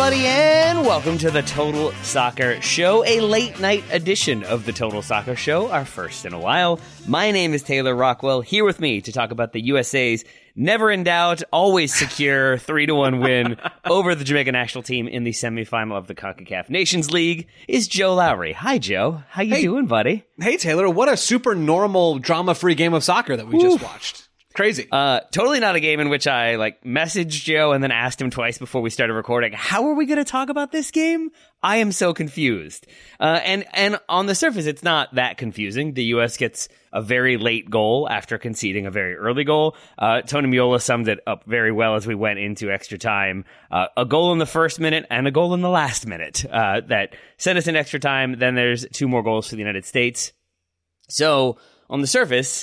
everybody, and welcome to the Total Soccer Show, a late-night edition of the Total Soccer Show, our first in a while. My name is Taylor Rockwell, here with me to talk about the USA's never-in-doubt, always secure 3-1 win over the Jamaica national team in the semifinal of the CONCACAF Nations League is Joe Lowry. Hi, Joe. How you doing, buddy? Hey, Taylor. What a super normal, drama-free game of soccer that we just watched. Crazy. Totally not a game in which I messaged Joe and then asked him twice before we started recording, how are we going to talk about this game? I am so confused. And on the surface, it's not that confusing. The U.S. gets a very late goal after conceding a very early goal. Tony Meola summed it up very well as we went into extra time. A goal in the first minute and a goal in the last minute that sent us in extra time. Then there's 2 more goals for the United States. So on the surface,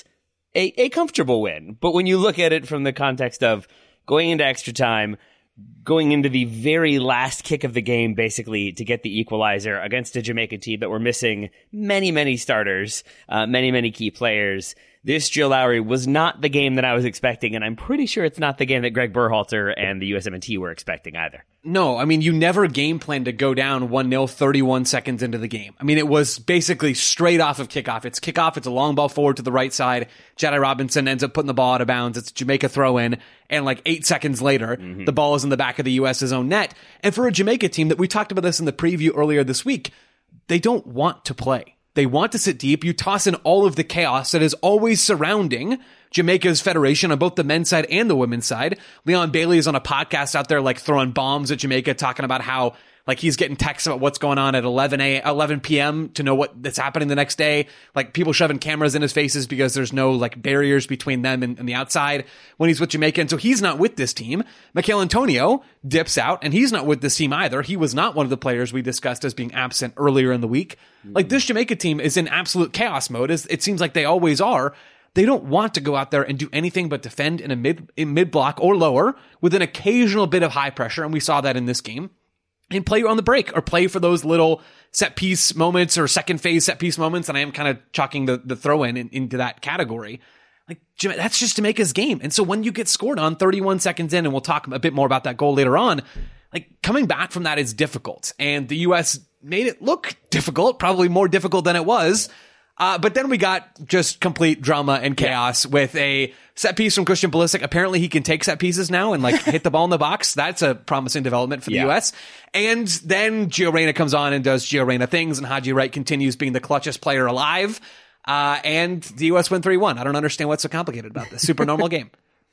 a comfortable win. But when you look at it from the context of going into extra time, going into the very last kick of the game, basically, to get the equalizer against a Jamaican team that were missing many, many starters, many key players, this, Joe Lowry, was not the game that I was expecting, and I'm pretty sure it's not the game that Greg Berhalter and the USMNT were expecting either. No, I mean, you never game plan to go down 1-0 31 seconds into the game. I mean, it was basically straight off of kickoff. It's kickoff, it's a long ball forward to the right side. Jedi Robinson ends up putting the ball out of bounds. It's a Jamaica throw-in, and 8 seconds later, the ball is in the back of the U.S.'s own net. And for a Jamaica team that we talked about this in the preview earlier this week, they don't want to play. They want to sit deep. You toss in all of the chaos that is always surrounding Jamaica's federation on both the men's side and the women's side. Leon Bailey is on a podcast out there throwing bombs at Jamaica, talking about how he's getting texts about what's going on at 11 p.m. to know that's happening the next day. People shoving cameras in his faces because there's no barriers between them and the outside when he's with Jamaica. And so he's not with this team. Michail Antonio dips out and he's not with this team either. He was not one of the players we discussed as being absent earlier in the week. This Jamaica team is in absolute chaos mode, as it seems like they always are. They don't want to go out there and do anything but defend in mid block or lower with an occasional bit of high pressure. And we saw that in this game. And play on the break or play for those little set piece moments or second phase set piece moments. And I am kind of chalking the throw in into that category. That's just Jamaica's game. And so when you get scored on 31 seconds in, and we'll talk a bit more about that goal later on, coming back from that is difficult. And the U.S. made it look difficult, probably more difficult than it was. But then we got just complete drama and chaos with a set piece from Christian Pulisic. Apparently he can take set pieces now and hit the ball in the box. That's a promising development for the U.S. And then Gio Reyna comes on and does Gio Reyna things, and Haji Wright continues being the clutchest player alive. And the U.S. win 3-1. I don't understand what's so complicated about this. Super normal game.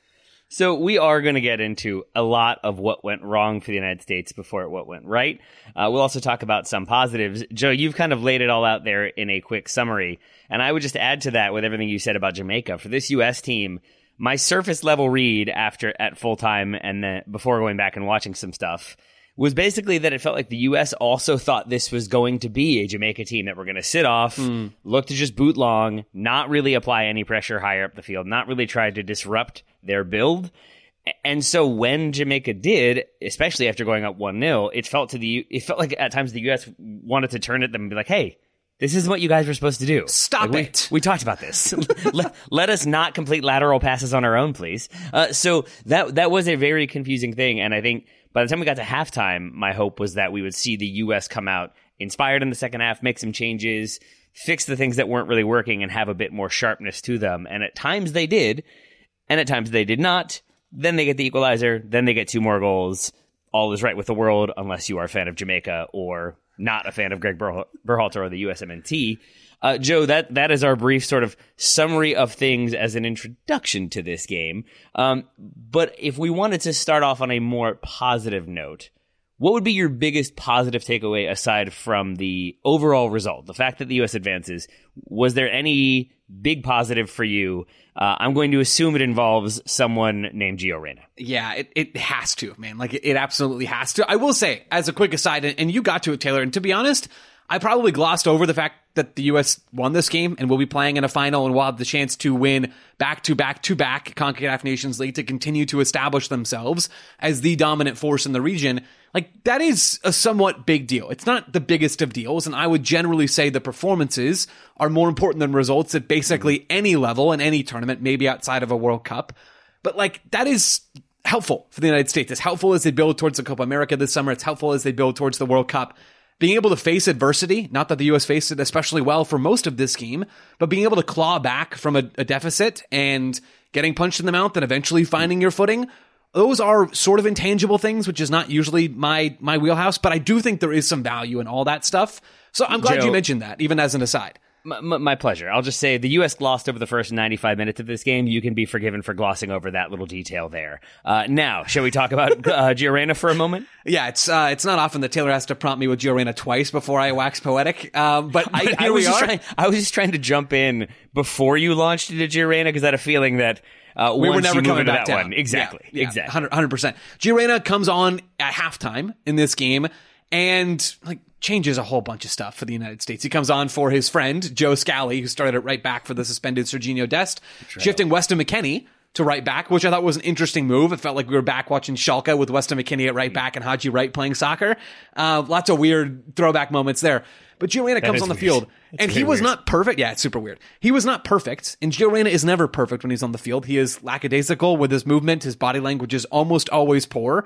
So we are going to get into a lot of what went wrong for the United States before what went right. We'll also talk about some positives. Joe, you've kind of laid it all out there in a quick summary. And I would just add to that with everything you said about Jamaica. For this U.S. team, my surface level read at full time and then before going back and watching some stuff was basically that it felt like the U.S. also thought this was going to be a Jamaica team that were going to sit off, look to just boot long, not really apply any pressure higher up the field, not really try to disrupt their build. And so when Jamaica did, especially after going up 1-0, it felt like at times the U.S. wanted to turn at them and be like, hey, this is what you guys were supposed to do. Stop it. We talked about this. let us not complete lateral passes on our own, please. So that was a very confusing thing. And I think by the time we got to halftime, my hope was that we would see the U.S. come out inspired in the second half, make some changes, fix the things that weren't really working, and have a bit more sharpness to them. And at times they did, and at times they did not. Then they get the equalizer, then they get 2 more goals. All is right with the world, unless you are a fan of Jamaica or not a fan of Greg Berhalter or the USMNT. Joe, that is our brief sort of summary of things as an introduction to this game. But if we wanted to start off on a more positive note, what would be your biggest positive takeaway aside from the overall result? The fact that the U.S. advances, was there any big positive for you? I'm going to assume it involves someone named Gio Reyna. Yeah, it has to, man. It absolutely has to. I will say, as a quick aside, and you got to it, Taylor, and to be honest, I probably glossed over the fact that the U.S. won this game and will be playing in a final and will have the chance to win back-to-back CONCACAF Nations League to continue to establish themselves as the dominant force in the region. That is a somewhat big deal. It's not the biggest of deals, and I would generally say the performances are more important than results at basically any level in any tournament, maybe outside of a World Cup. But that is helpful for the United States. It's helpful as they build towards the Copa America this summer. It's helpful as they build towards the World Cup. Being able to face adversity, not that the U.S. faced it especially well for most of this game, but being able to claw back from a deficit and getting punched in the mouth and eventually finding your footing, those are sort of intangible things, which is not usually my wheelhouse, but I do think there is some value in all that stuff. So I'm glad you mentioned that, even as an aside. My pleasure. I'll just say the U.S. glossed over the first 95 minutes of this game. You can be forgiven for glossing over that little detail there. Now, shall we talk about Gio Reyna for a moment? Yeah, it's not often that Taylor has to prompt me with Gio Reyna twice before I wax poetic. But I was just trying to jump in before you launched into Gio Reyna because I had a feeling that we were never coming back that down. One. Exactly. 100%. Gio Reyna comes on at halftime in this game and changes a whole bunch of stuff for the United States. He comes on for his friend, Joe Scally, who started at right back for the suspended Serginho Dest, shifting Weston McKennie to right back, which I thought was an interesting move. It felt like we were back watching Schalke with Weston McKennie at right back and Haji Wright playing soccer. Lots of weird throwback moments there. But Gio Reyna comes on the field, and he was not perfect. Yeah, it's super weird. He was not perfect, and Gio Reyna is never perfect when he's on the field. He is lackadaisical with his movement. His body language is almost always poor.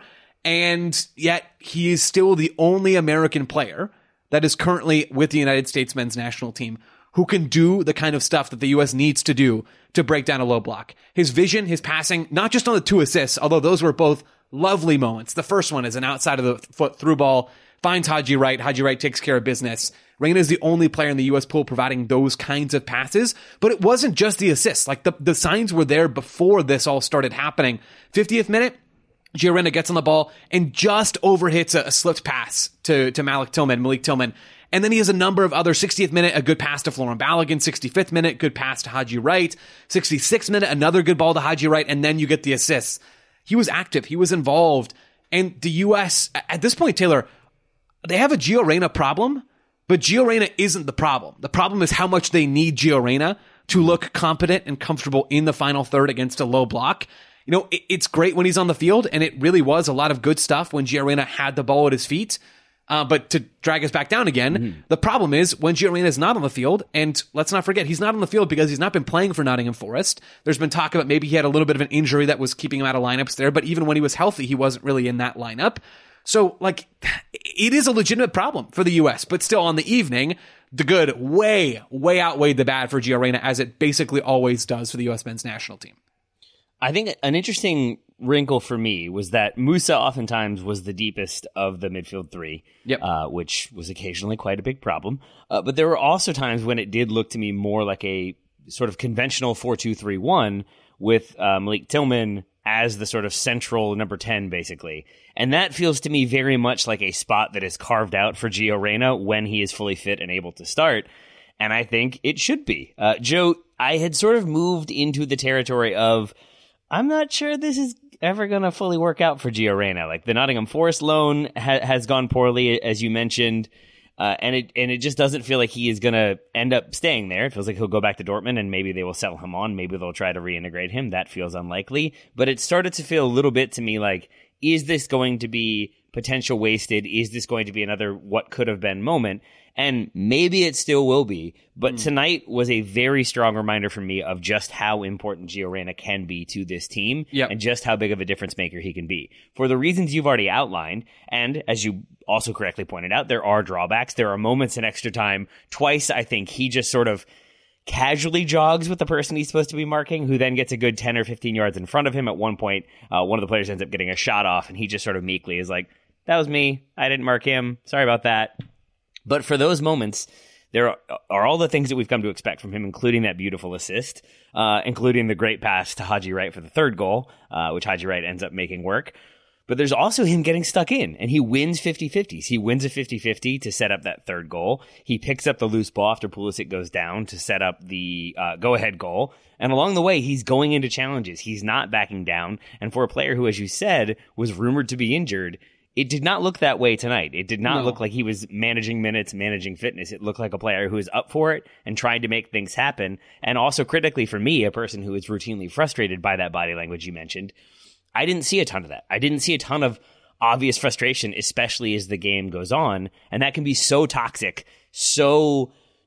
And yet he is still the only American player that is currently with the United States men's national team who can do the kind of stuff that the U.S. needs to do to break down a low block. His vision, his passing, not just on the 2 assists, although those were both lovely moments. The first one is an outside of the foot through ball, finds Haji Wright. Haji Wright takes care of business. Reyna is the only player in the U.S. pool providing those kinds of passes, but it wasn't just the assists. The signs were there before this all started happening. 50th minute, Gio Reyna gets on the ball and just overhits a slipped pass to Malik Tillman. And then he has a number of other 60th minute, a good pass to Florin Balogun, 65th minute, good pass to Haji Wright, 66th minute, another good ball to Haji Wright, and then you get the assists. He was active. He was involved. And the U.S., at this point, Taylor, they have a Gio Reyna problem, but Gio Reyna isn't the problem. The problem is how much they need Gio Reyna to look competent and comfortable in the final third against a low block. It's great when he's on the field, and it really was a lot of good stuff when Gio Reyna had the ball at his feet. But to drag us back down again, the problem is when Gio Reyna is not on the field, and let's not forget, he's not on the field because he's not been playing for Nottingham Forest. There's been talk about maybe he had a little bit of an injury that was keeping him out of lineups there, but even when he was healthy, he wasn't really in that lineup. So, it is a legitimate problem for the U.S., but still on the evening, the good way outweighed the bad for Gio Reyna, as it basically always does for the U.S. men's national team. I think an interesting wrinkle for me was that Musa oftentimes was the deepest of the midfield three, which was occasionally quite a big problem. But there were also times when it did look to me more like a sort of conventional 4-2-3-1 with Malik Tillman as the sort of central number 10, basically. And that feels to me very much like a spot that is carved out for Gio Reyna when he is fully fit and able to start. And I think it should be. Joe, I had sort of moved into the territory of, I'm not sure this is ever going to fully work out for Gio Reyna. The Nottingham Forest loan has gone poorly, as you mentioned, and it just doesn't feel like he is going to end up staying there. It feels like he'll go back to Dortmund, and maybe they will sell him on. Maybe they'll try to reintegrate him. That feels unlikely. But it started to feel a little bit to me like, is this going to be potential wasted? Is this going to be another what could have been moment? And maybe it still will be, but tonight was a very strong reminder for me of just how important Gio Reyna can be to this team and just how big of a difference maker he can be. For the reasons you've already outlined, and as you also correctly pointed out, there are drawbacks. There are moments in extra time. Twice, I think, he just sort of casually jogs with the person he's supposed to be marking, who then gets a good 10 or 15 yards in front of him. At one point, one of the players ends up getting a shot off, and he just sort of meekly is like, that was me. I didn't mark him. Sorry about that. But for those moments, there are all the things that we've come to expect from him, including that beautiful assist, including the great pass to Haji Wright for the third goal, which Haji Wright ends up making work. But there's also him getting stuck in, and he wins 50-50s. He wins a 50-50 to set up that third goal. He picks up the loose ball after Pulisic goes down to set up the go-ahead goal. And along the way, he's going into challenges. He's not backing down. And for a player who, as you said, was rumored to be injured, it did not look that way tonight. It did not look like he was managing minutes, managing fitness. It looked like a player who is up for it and trying to make things happen. And also critically for me, a person who is routinely frustrated by that body language you mentioned, I didn't see a ton of that. I didn't see a ton of obvious frustration, especially as the game goes on. And that can be so toxic, so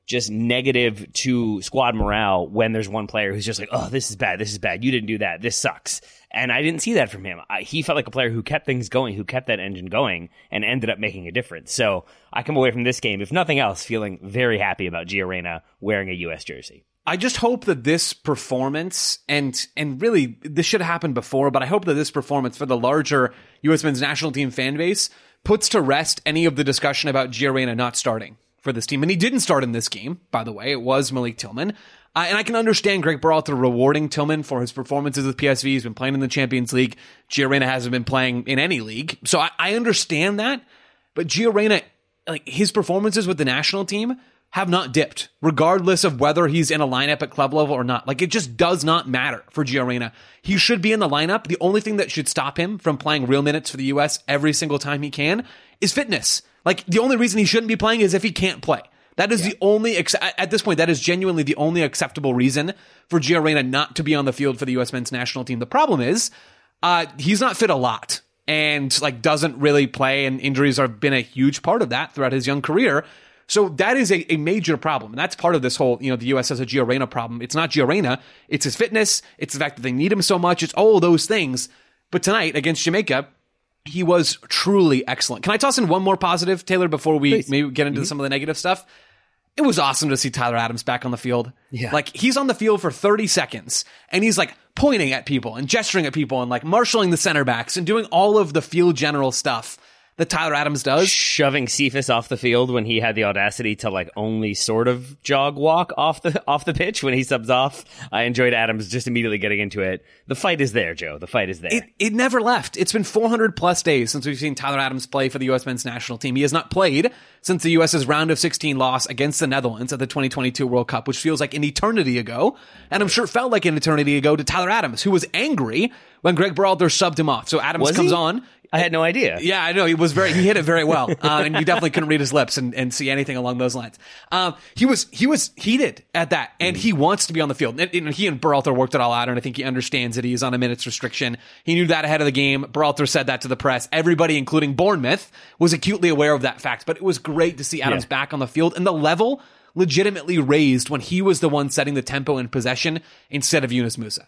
just negative to squad morale when there's one player who's just like, oh, this is bad, you didn't do that, this sucks. And I didn't see that from him. He felt like a player who kept things going, who kept that engine going, and ended up making a difference. So I come away from this game, if nothing else, feeling very happy about Gio Reyna wearing a U.S. jersey. I just hope that this performance, and really this should have happened before, but I hope that this performance for the larger U.S. men's national team fan base puts to rest any of the discussion about Gio Reyna not starting for this team. And he didn't start in this game, by the way. It was Malik Tillman. And I can understand Greg Berhalter rewarding Tillman for his performances with PSV. He's been playing in the Champions League. Gio Reyna hasn't been playing in any league. So I understand that. But Gio Reyna, like, his performances with the national team have not dipped, regardless of whether he's in a lineup at club level or not. Like, it just does not matter for Gio Reyna. He should be in the lineup. The only thing that should stop him from playing real minutes for the U.S. every single time he can is fitness. Like, the only reason he shouldn't be playing is if he can't play. That is the only, at this point, that is genuinely the only acceptable reason for Gio Reyna not to be on the field for the U.S. men's national team. The problem is, he's not fit a lot and, like, doesn't really play, and injuries have been a huge part of that throughout his young career. So that is a major problem. And that's part of this whole, the U.S. has a Gio Reyna problem. It's not Gio Reyna. It's his fitness. It's the fact that they need him so much. It's all those things. But tonight against Jamaica, he was truly excellent. Can I toss in one more positive, Taylor, before we maybe get into some of the negative stuff? It was awesome to see Tyler Adams back on the field. Yeah. Like, he's on the field for 30 seconds, and he's, like, pointing at people and gesturing at people and, like, marshaling the center backs and doing all of the field general stuff that Tyler Adams does. Shoving Cephas off the field when he had the audacity to, like, only sort of jog walk off the pitch when he subs off. I enjoyed Adams just immediately getting into it. The fight is there, Joe. The fight is there. It never left. It's been 400 plus days since we've seen Tyler Adams play for the U.S. men's national team. He has not played since the U.S.'s round of 16 loss against the Netherlands at the 2022 World Cup, which feels like an eternity ago. And I'm sure it felt like an eternity ago to Tyler Adams, who was angry when Greg Berhalter subbed him off. So Adams comes on. I had no idea. Yeah, I know. He hit it very well. And you definitely couldn't read his lips and see anything along those lines. He was heated at that, and he wants to be on the field. And he and Berhalter worked it all out, and I think he understands that he is on a minutes restriction. He knew that ahead of the game. Berhalter said that to the press. Everybody, including Bournemouth, was acutely aware of that fact. But it was great to see Adams back on the field, and the level legitimately raised when he was the one setting the tempo in possession instead of Yunus Musa.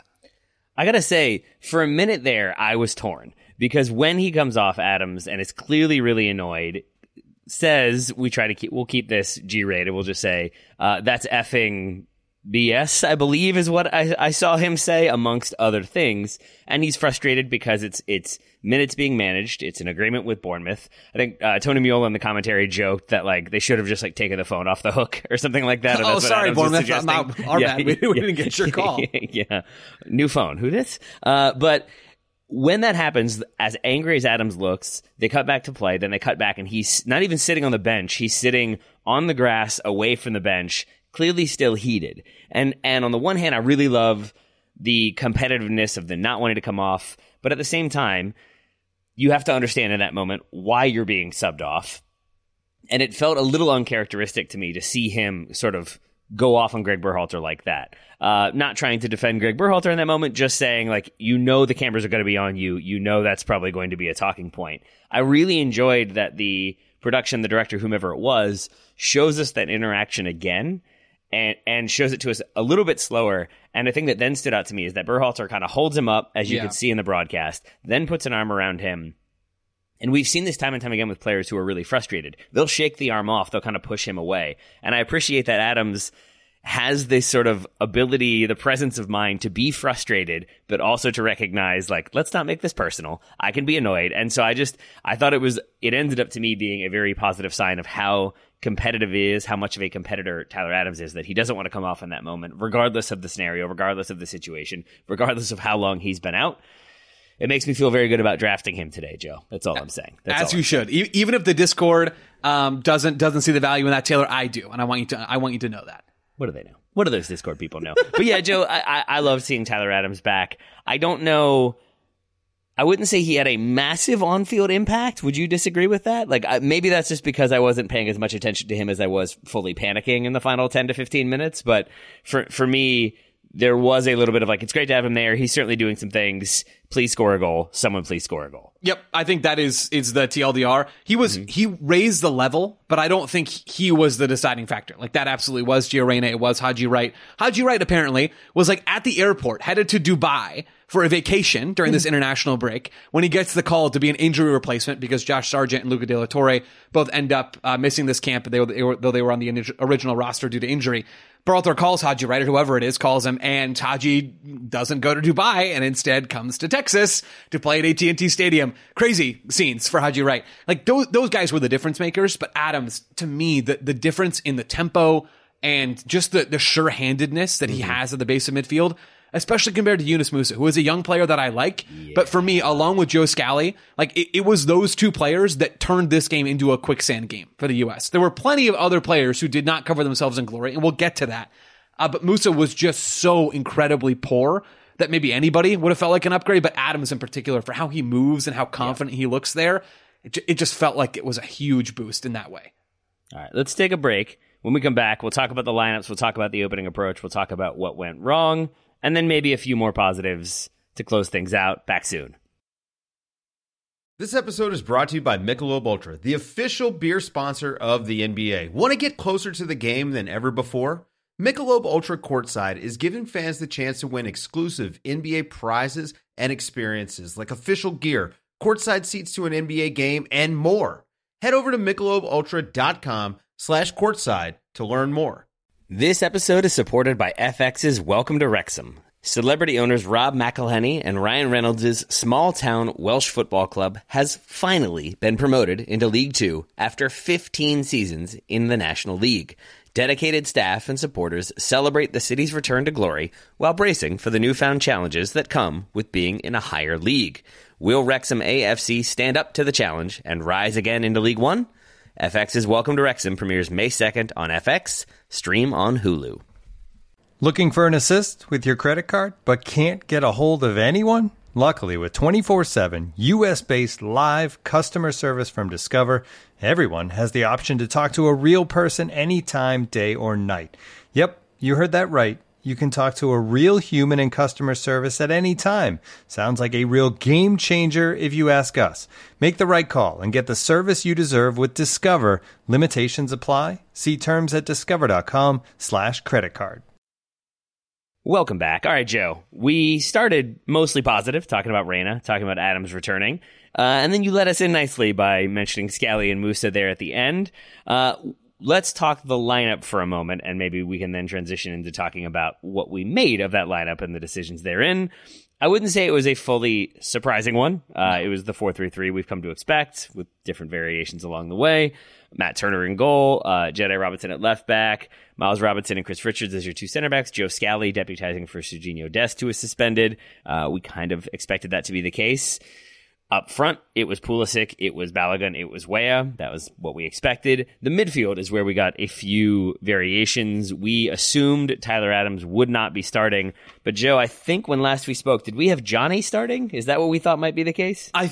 I gotta say, for a minute there, I was torn. Because when he comes off, Adams, and is clearly really annoyed, says we'll keep this G-rated. We'll just say, that's effing BS, I believe is what I saw him say, amongst other things. And he's frustrated because it's minutes being managed. It's an agreement with Bournemouth. I think Tony Meola in the commentary joked that, like, they should have just, like, taken the phone off the hook or something like that. Oh, sorry, Bournemouth. Our bad. We didn't get your call. Yeah. New phone. Who this? But when that happens, as angry as Adams looks, they cut back to play, then they cut back, and he's not even sitting on the bench. He's sitting on the grass away from the bench, clearly still heated. And on the one hand, I really love the competitiveness of the not wanting to come off, but at the same time, you have to understand in that moment why you're being subbed off. And it felt a little uncharacteristic to me to see him sort of go off on Greg Berhalter like that. Not trying to defend Greg Berhalter in that moment, just saying, like, the cameras are going to be on you. That's probably going to be a talking point. I really enjoyed that the production, the director, whomever it was, shows us that interaction again and shows it to us a little bit slower. And the thing that then stood out to me is that Berhalter kind of holds him up, as you could see in the broadcast, then puts an arm around him. And we've seen this time and time again with players who are really frustrated. They'll shake the arm off. They'll kind of push him away. And I appreciate that Adams has this sort of ability, the presence of mind to be frustrated, but also to recognize, like, let's not make this personal. I can be annoyed. And so I thought it ended up to me being a very positive sign of how competitive he is, how much of a competitor Tyler Adams is, that he doesn't want to come off in that moment, regardless of the scenario, regardless of the situation, regardless of how long he's been out. It makes me feel very good about drafting him today, Joe. That's all I'm saying. As you should. Even if the Discord doesn't see the value in that, Taylor, I do, and I want you to know that. What do they know? What do those Discord people know? But yeah, Joe, I love seeing Tyler Adams back. I don't know. I wouldn't say he had a massive on-field impact. Would you disagree with that? Like, maybe that's just because I wasn't paying as much attention to him as I was fully panicking in the final 10 to 15 minutes. But for me, there was a little bit of like, it's great to have him there. He's certainly doing some things. Please score a goal. Someone please score a goal. Yep, I think that is the TLDR. He raised the level, but I don't think he was the deciding factor. Like, that absolutely was Gio Reyna. It was Haji Wright. Haji Wright apparently was like at the airport, headed to Dubai for a vacation during this international break when he gets the call to be an injury replacement because Josh Sargent and Luca De La Torre both end up missing this camp, though they were on the original roster due to injury. Berhalter calls Haji Wright, or whoever it is calls him, and Haji doesn't go to Dubai and instead comes to Texas to play at AT&T Stadium. Crazy scenes for Haji Wright. Like, those guys were the difference makers, but Adams, to me, the difference in the tempo and just the sure-handedness that he has at the base of midfield, especially compared to Yunus Musah, who is a young player that I like. Yeah. But for me, along with Joe Scally, like it was those two players that turned this game into a quicksand game for the U.S. There were plenty of other players who did not cover themselves in glory, and we'll get to that. But Musah was just so incredibly poor that maybe anybody would have felt like an upgrade, but Adams in particular, for how he moves and how confident he looks there, it just felt like it was a huge boost in that way. All right, let's take a break. When we come back, we'll talk about the lineups, we'll talk about the opening approach, we'll talk about what went wrong, and then maybe a few more positives to close things out. Back soon. This episode is brought to you by Michelob Ultra, the official beer sponsor of the NBA. Want to get closer to the game than ever before? Michelob Ultra Courtside is giving fans the chance to win exclusive NBA prizes and experiences like official gear, courtside seats to an NBA game, and more. Head over to MichelobUltra.com/courtside to learn more. This episode is supported by FX's Welcome to Wrexham. Celebrity owners Rob McElhenney and Ryan Reynolds' small-town Welsh football club has finally been promoted into League Two after 15 seasons in the National League. Dedicated staff and supporters celebrate the city's return to glory while bracing for the newfound challenges that come with being in a higher league. Will Wrexham AFC stand up to the challenge and rise again into League One? FX's Welcome to Wrexham premieres May 2nd on FX, stream on Hulu. Looking for an assist with your credit card but can't get a hold of anyone? Luckily, with 24/7 U.S.-based live customer service from Discover, everyone has the option to talk to a real person anytime, day or night. Yep, you heard that right. You can talk to a real human in customer service at any time. Sounds like a real game changer if you ask us. Make the right call and get the service you deserve with Discover. Limitations apply. See terms at discover.com/creditcard. Welcome back. All right, Joe. We started mostly positive, talking about Reyna, talking about Adams returning. And then you let us in nicely by mentioning Scally and Musah there at the end. Let's talk the lineup for a moment, and maybe we can then transition into talking about what we made of that lineup and the decisions therein. I wouldn't say it was a fully surprising one. It was the 4-3-3 we've come to expect, with different variations along the way. Matt Turner in goal, Jedi Robinson at left back, Miles Robinson and Chris Richards as your two center backs, Joe Scally deputizing for Serginho Dest, who was suspended. We kind of expected that to be the case. Up front, it was Pulisic, it was Balogun, it was Weah. That was what we expected. The midfield is where we got a few variations. We assumed Tyler Adams would not be starting. But Joe, I think when last we spoke, did we have Johnny starting? Is that what we thought might be the case? I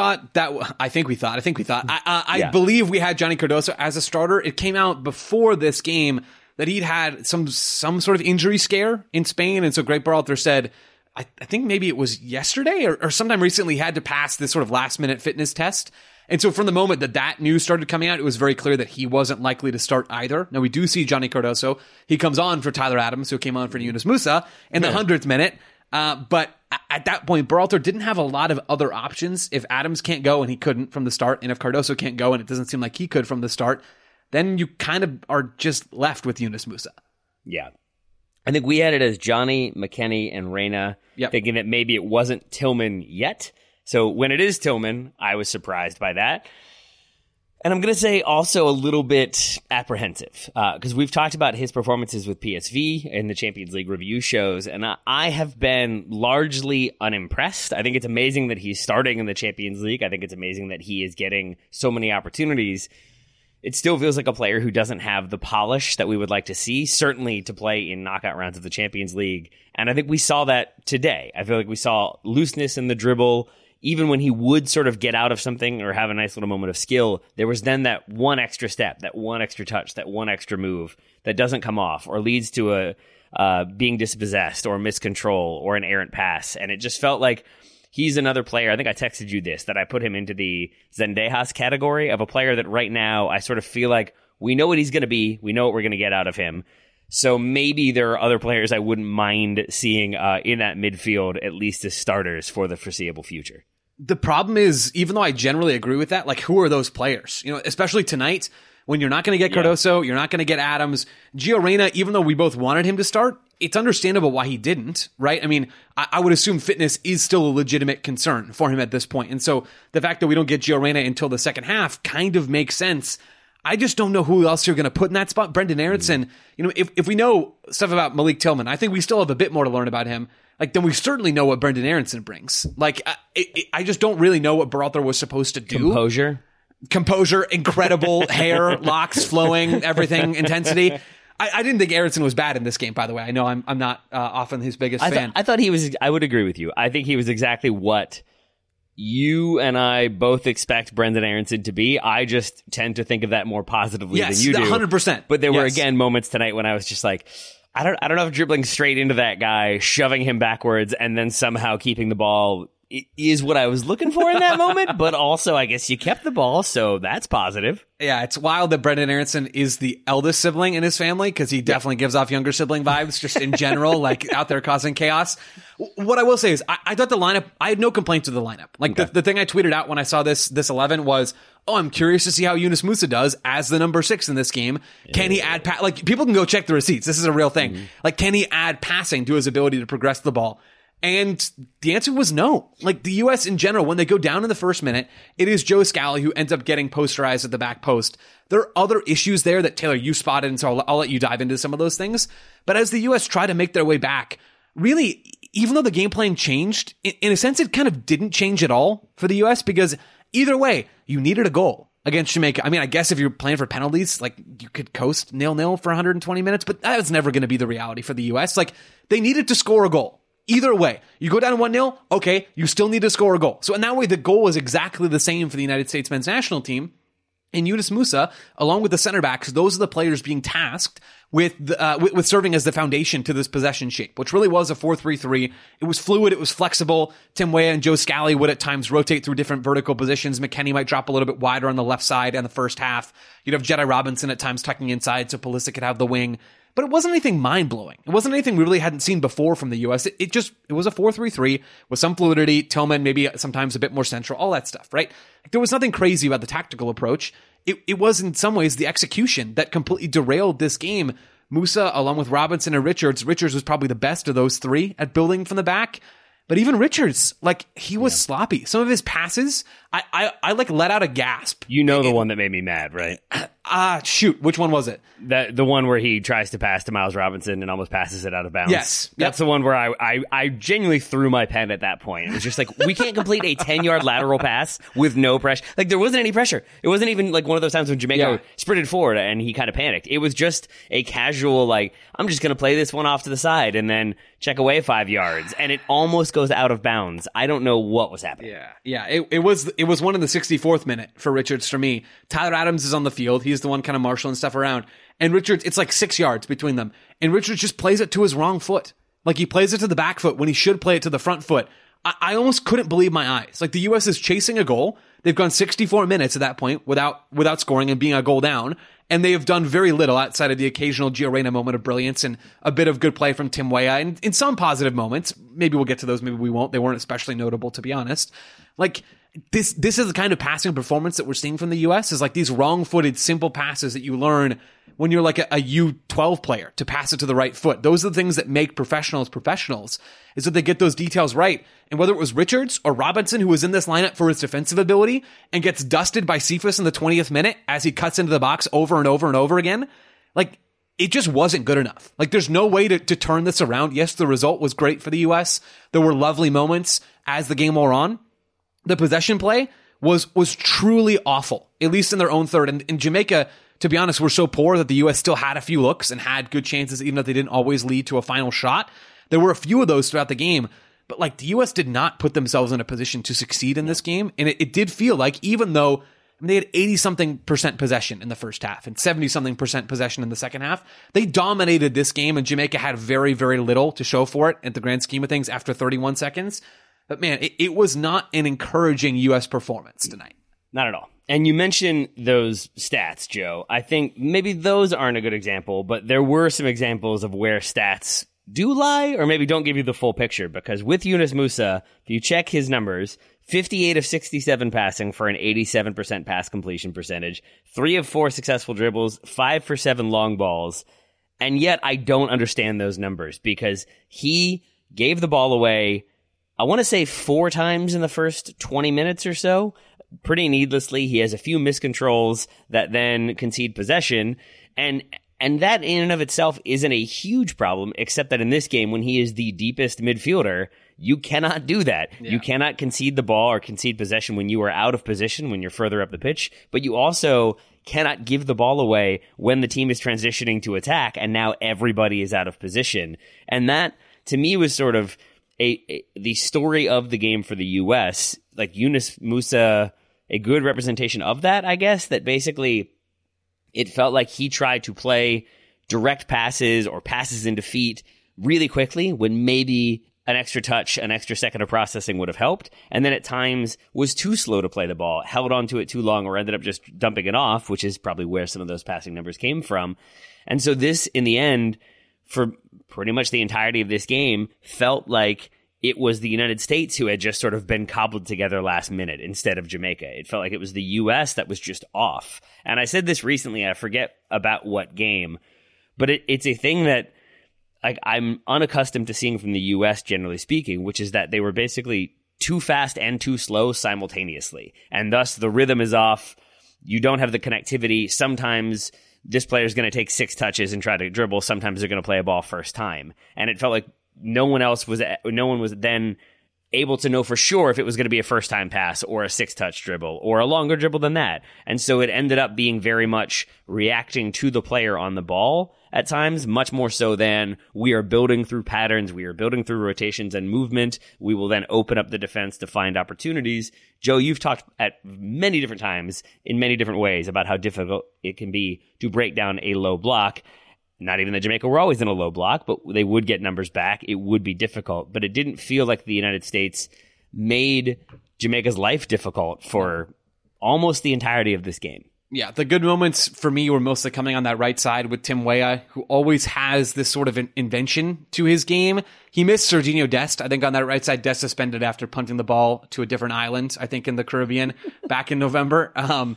believe we had Johnny Cardoso as a starter. It came out before this game that he'd had some sort of injury scare in Spain. And so Greg Berhalter said, I think maybe it was yesterday or sometime recently, had to pass this sort of last-minute fitness test. And so from the moment that news started coming out, it was very clear that he wasn't likely to start either. Now, we do see Johnny Cardoso. He comes on for Tyler Adams, who came on for Yunus Musah in the 100th minute. But at that point, Berhalter didn't have a lot of other options. If Adams can't go, and he couldn't from the start, and if Cardoso can't go, and it doesn't seem like he could from the start, then you kind of are just left with Yunus Musah. Yeah. I think we had it as Johnny, McKennie, and Reyna, thinking that maybe it wasn't Tillman yet. So when it is Tillman, I was surprised by that. And I'm going to say also a little bit apprehensive, because we've talked about his performances with PSV in the Champions League review shows, and I have been largely unimpressed. I think it's amazing that he's starting in the Champions League. I think it's amazing that he is getting so many opportunities. It still feels like a player who doesn't have the polish that we would like to see, certainly to play in knockout rounds of the Champions League. And I think we saw that today. I feel like we saw looseness in the dribble. Even when he would sort of get out of something or have a nice little moment of skill, there was then that one extra step, that one extra touch, that one extra move that doesn't come off or leads to being dispossessed or miscontrol or an errant pass. And it just felt like he's another player. I think I texted you this, that I put him into the Zendejas category of a player that right now I sort of feel like we know what he's going to be. We know what we're going to get out of him. So maybe there are other players I wouldn't mind seeing in that midfield, at least as starters for the foreseeable future. The problem is, even though I generally agree with that, like, who are those players? You know, especially tonight, when you're not going to get Cardoso, you're not going to get Adams. Gio Reyna, even though we both wanted him to start, it's understandable why he didn't, right? I mean, I would assume fitness is still a legitimate concern for him at this point. And so the fact that we don't get Gio Reyna until the second half kind of makes sense. I just don't know who else you're going to put in that spot. Brendan Aronson, you know, if we know stuff about Malik Tillman, I think we still have a bit more to learn about him. Like, then we certainly know what Brendan Aronson brings. Like, I just don't really know what Berhalter was supposed to do. Composure, incredible hair, locks flowing, everything, intensity. I didn't think Aronson was bad in this game, by the way. I know I'm not often his biggest fan. I thought he was, I would agree with you. I think he was exactly what you and I both expect Brendan Aronson to be. I just tend to think of that more positively than you do. 100%. But there were, again, moments tonight when I was just like, I don't know if dribbling straight into that guy, shoving him backwards, and then somehow keeping the ball is what I was looking for in that moment. But also, I guess you kept the ball, so that's positive. Yeah, it's wild that Brendan Aronson is the eldest sibling in his family, because he definitely gives off younger sibling vibes just in general, like out there causing chaos. What I will say is I thought the lineup, I had no complaints with the lineup. Like, the thing I tweeted out when I saw this 11 was, I'm curious to see how Yunus Musa does as the number 6 in this game. Can he add, like, people can go check the receipts. This is a real thing. Like, can he add passing to his ability to progress the ball? And the answer was no. Like, the U.S. in general, when they go down in the first minute, it is Joe Scally who ends up getting posterized at the back post. There are other issues there that, Taylor, you spotted, and so I'll let you dive into some of those things. But as the U.S. try to make their way back, really, even though the game plan changed, in a sense, it kind of didn't change at all for the U.S. because either way, you needed a goal against Jamaica. I mean, I guess if you're playing for penalties, like, you could coast 0-0 for 120 minutes, but that was never going to be the reality for the U.S. Like, they needed to score a goal. Either way, you go down 1-0, okay, you still need to score a goal. So in that way, the goal is exactly the same for the United States men's national team. And Yunus Musa, along with the center backs, those are the players being tasked with serving as the foundation to this possession shape, which really was a 4-3-3. It was fluid, it was flexible. Tim Weah and Joe Scally would at times rotate through different vertical positions. McKennie might drop a little bit wider on the left side in the first half. You'd have Jedi Robinson at times tucking inside so Pulisic could have the wing. But it wasn't anything mind-blowing. It wasn't anything we really hadn't seen before from the U.S. It was a 4-3-3 with some fluidity, Tillman maybe sometimes a bit more central, all that stuff, right? There was nothing crazy about the tactical approach. It was in some ways the execution that completely derailed this game. Musa, along with Robinson and Richards was probably the best of those three at building from the back. But even Richards, like, he was sloppy. Some of his passes, I like let out a gasp. You know the one that made me mad, right? Shoot, which one was it? The one where he tries to pass to Miles Robinson and almost passes it out of bounds. Yes. That's the one where I genuinely threw my pen at that point. It was just like, we can't complete a 10-yard lateral pass with no pressure. Like, there wasn't any pressure. It wasn't even like one of those times when Jamaica sprinted forward and he kind of panicked. It was just a casual, like, I'm just going to play this one off to the side and then check away 5 yards. And it almost goes out of bounds. I don't know what was happening. Yeah. It was one in the 64th minute for Richards for me. Tyler Adams is on the field. He's the one kind of marshaling stuff around. And Richards, it's like 6 yards between them. And Richards just plays it to his wrong foot. Like, he plays it to the back foot when he should play it to the front foot. I almost couldn't believe my eyes. Like, the U.S. is chasing a goal. They've gone 64 minutes at that point without scoring and being a goal down. And they have done very little outside of the occasional Gio Reyna moment of brilliance and a bit of good play from Tim Weah. And in some positive moments, maybe we'll get to those, maybe we won't. They weren't especially notable, to be honest. Like, this is the kind of passing performance that we're seeing from the U.S. is like these wrong-footed, simple passes that you learn when you're like a U12 player to pass it to the right foot. Those are the things that make professionals, is that they get those details right. And whether it was Richards or Robinson, who was in this lineup for his defensive ability and gets dusted by Cephas in the 20th minute as he cuts into the box over and over and over again, like, it just wasn't good enough. Like, there's no way to turn this around. Yes, the result was great for the U.S. There were lovely moments as the game wore on. The possession play was truly awful, at least in their own third. And in Jamaica, to be honest, were so poor that the U.S. still had a few looks and had good chances, even if they didn't always lead to a final shot. There were a few of those throughout the game, but like, the U.S. did not put themselves in a position to succeed in this game. And it did feel like, even though I mean, they had 80-something% possession in the first half and 70-something% possession in the second half. They dominated this game, and Jamaica had very, very little to show for it at the grand scheme of things after 31 seconds. But man, it was not an encouraging U.S. performance tonight. Not at all. And you mentioned those stats, Joe. I think maybe those aren't a good example, but there were some examples of where stats do lie or maybe don't give you the full picture, because with Yunus Musah, if you check his numbers, 58 of 67 passing for an 87% pass completion percentage, 3 of 4 successful dribbles, 5 for 7 long balls. And yet I don't understand those numbers because he gave the ball away, I want to say 4 times in the first 20 minutes or so, pretty needlessly. He has a few miscontrols that then concede possession. And that in and of itself isn't a huge problem, except that in this game, when he is the deepest midfielder, you cannot do that. Yeah. You cannot concede the ball or concede possession when you are out of position, when you're further up the pitch, but you also cannot give the ball away when the team is transitioning to attack and now everybody is out of position. And that, to me, was sort of the story of the game for the U.S., like Yunus Musah, a good representation of that, I guess, that basically it felt like he tried to play direct passes or passes into feet really quickly when maybe an extra touch, an extra second of processing would have helped. And then at times was too slow to play the ball, held onto it too long, or ended up just dumping it off, which is probably where some of those passing numbers came from. And so this, in the end, for pretty much the entirety of this game, felt like it was the United States who had just sort of been cobbled together last minute instead of Jamaica. It felt like it was the U.S. that was just off. And I said this recently, I forget about what game, but it's a thing that I'm unaccustomed to seeing from the U.S., generally speaking, which is that they were basically too fast and too slow simultaneously. And thus the rhythm is off. You don't have the connectivity. Sometimes this player is going to take 6 touches and try to dribble. Sometimes they're going to play a ball first time. And it felt like no one was then able to know for sure if it was going to be a first time pass or a 6-touch dribble or a longer dribble than that. And so it ended up being very much reacting to the player on the ball at times, much more so than we are building through patterns, we are building through rotations and movement. We will then open up the defense to find opportunities. Joe, you've talked at many different times in many different ways about how difficult it can be to break down a low block. Not even that Jamaica were always in a low block, but they would get numbers back. It would be difficult, but it didn't feel like the United States made Jamaica's life difficult for almost the entirety of this game. Yeah, the good moments for me were mostly coming on that right side with Tim Weah, who always has this sort of an invention to his game. He missed Serginho Dest, I think, on that right side. Dest suspended after punting the ball to a different island, I think, in the Caribbean back in November.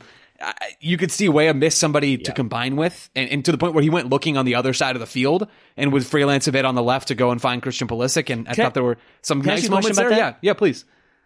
You could see Weah miss somebody to combine with, and to the point where he went looking on the other side of the field and would freelance a bit on the left to go and find Christian Pulisic. And I thought there were some nice moments there. Yeah, please.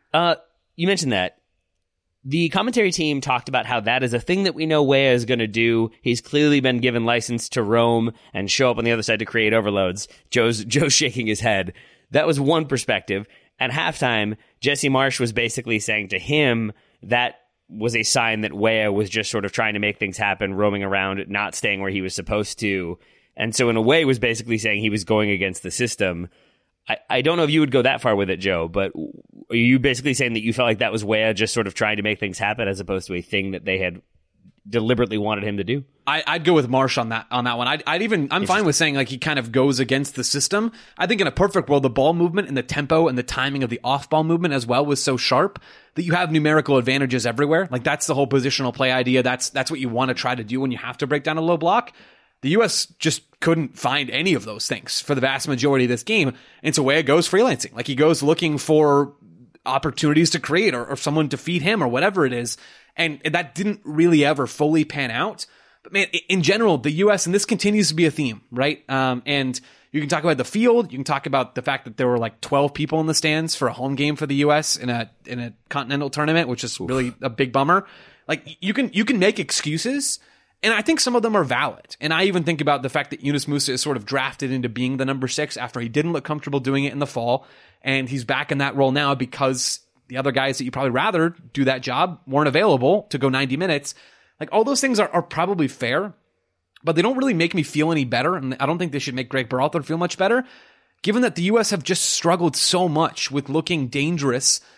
You mentioned that. The commentary team talked about how that is a thing that we know Weah is going to do. He's clearly been given license to roam and show up on the other side to create overloads. Joe's shaking his head. That was one perspective. At halftime, Jesse Marsch was basically saying to him that was a sign that Weah was just sort of trying to make things happen, roaming around, not staying where he was supposed to. And so in a way was basically saying he was going against the system. I don't know if you would go that far with it, Joe, but are you basically saying that you felt like that was Weah just sort of trying to make things happen as opposed to a thing that they had deliberately wanted him to do? I'd go with Marsch on that one. I'm fine with saying like he kind of goes against the system. I think in a perfect world, the ball movement and the tempo and the timing of the off-ball movement as well was so sharp that you have numerical advantages everywhere. Like that's the whole positional play idea. That's what you want to try to do when you have to break down a low block. The U.S. just couldn't find any of those things for the vast majority of this game. And so Weah goes freelancing. Like he goes looking for opportunities to create or someone to feed him or whatever it is. And that didn't really ever fully pan out. But man, in general, the U.S., and this continues to be a theme, right? And you can talk about the field. You can talk about the fact that there were like 12 people in the stands for a home game for the U.S. in a continental tournament, which is really a big bummer. Like you can make excuses, and I think some of them are valid. And I even think about the fact that Yunus Musah is sort of drafted into being the number 6 after he didn't look comfortable doing it in the fall. And he's back in that role now because the other guys that you probably rather do that job weren't available to go 90 minutes. Like all those things are probably fair, but they don't really make me feel any better. And I don't think they should make Greg Berhalter feel much better, given that the U.S. have just struggled so much with looking dangerous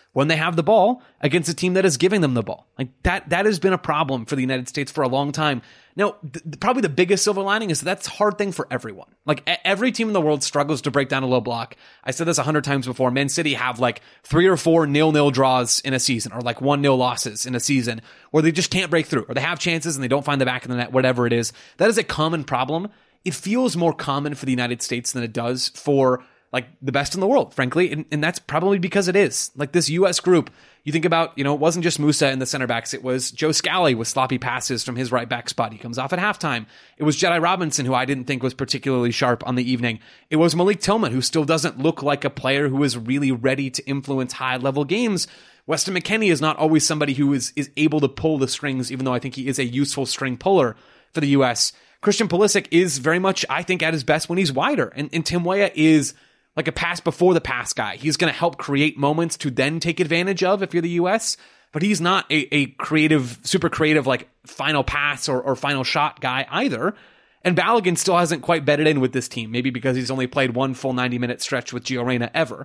when they have the ball against a team that is giving them the ball. Like that has been a problem for the United States for a long time. Now, probably the biggest silver lining is that's a hard thing for everyone. Like every team in the world struggles to break down a low block. I said this 100 times before. Man City have like 3 or 4 0-0 draws in a season, or like 1-0 losses in a season, where they just can't break through, or they have chances and they don't find the back of the net, whatever it is. That is a common problem. It feels more common for the United States than it does for like the best in the world, frankly. And that's probably because it is. Like this U.S. group, you think about, it wasn't just Musa and the center backs. It was Joe Scally with sloppy passes from his right back spot. He comes off at halftime. It was Jedi Robinson, who I didn't think was particularly sharp on the evening. It was Malik Tillman, who still doesn't look like a player who is really ready to influence high-level games. Weston McKennie is not always somebody who is able to pull the strings, even though I think he is a useful string puller for the U.S. Christian Pulisic is very much, I think, at his best when he's wider. And Tim Weah is like a pass before the pass guy. He's going to help create moments to then take advantage of if you're the U.S., but he's not a creative, super creative, like final pass or final shot guy either. And Balogun still hasn't quite bedded in with this team, maybe because he's only played one full 90-minute stretch with Gio Reyna ever.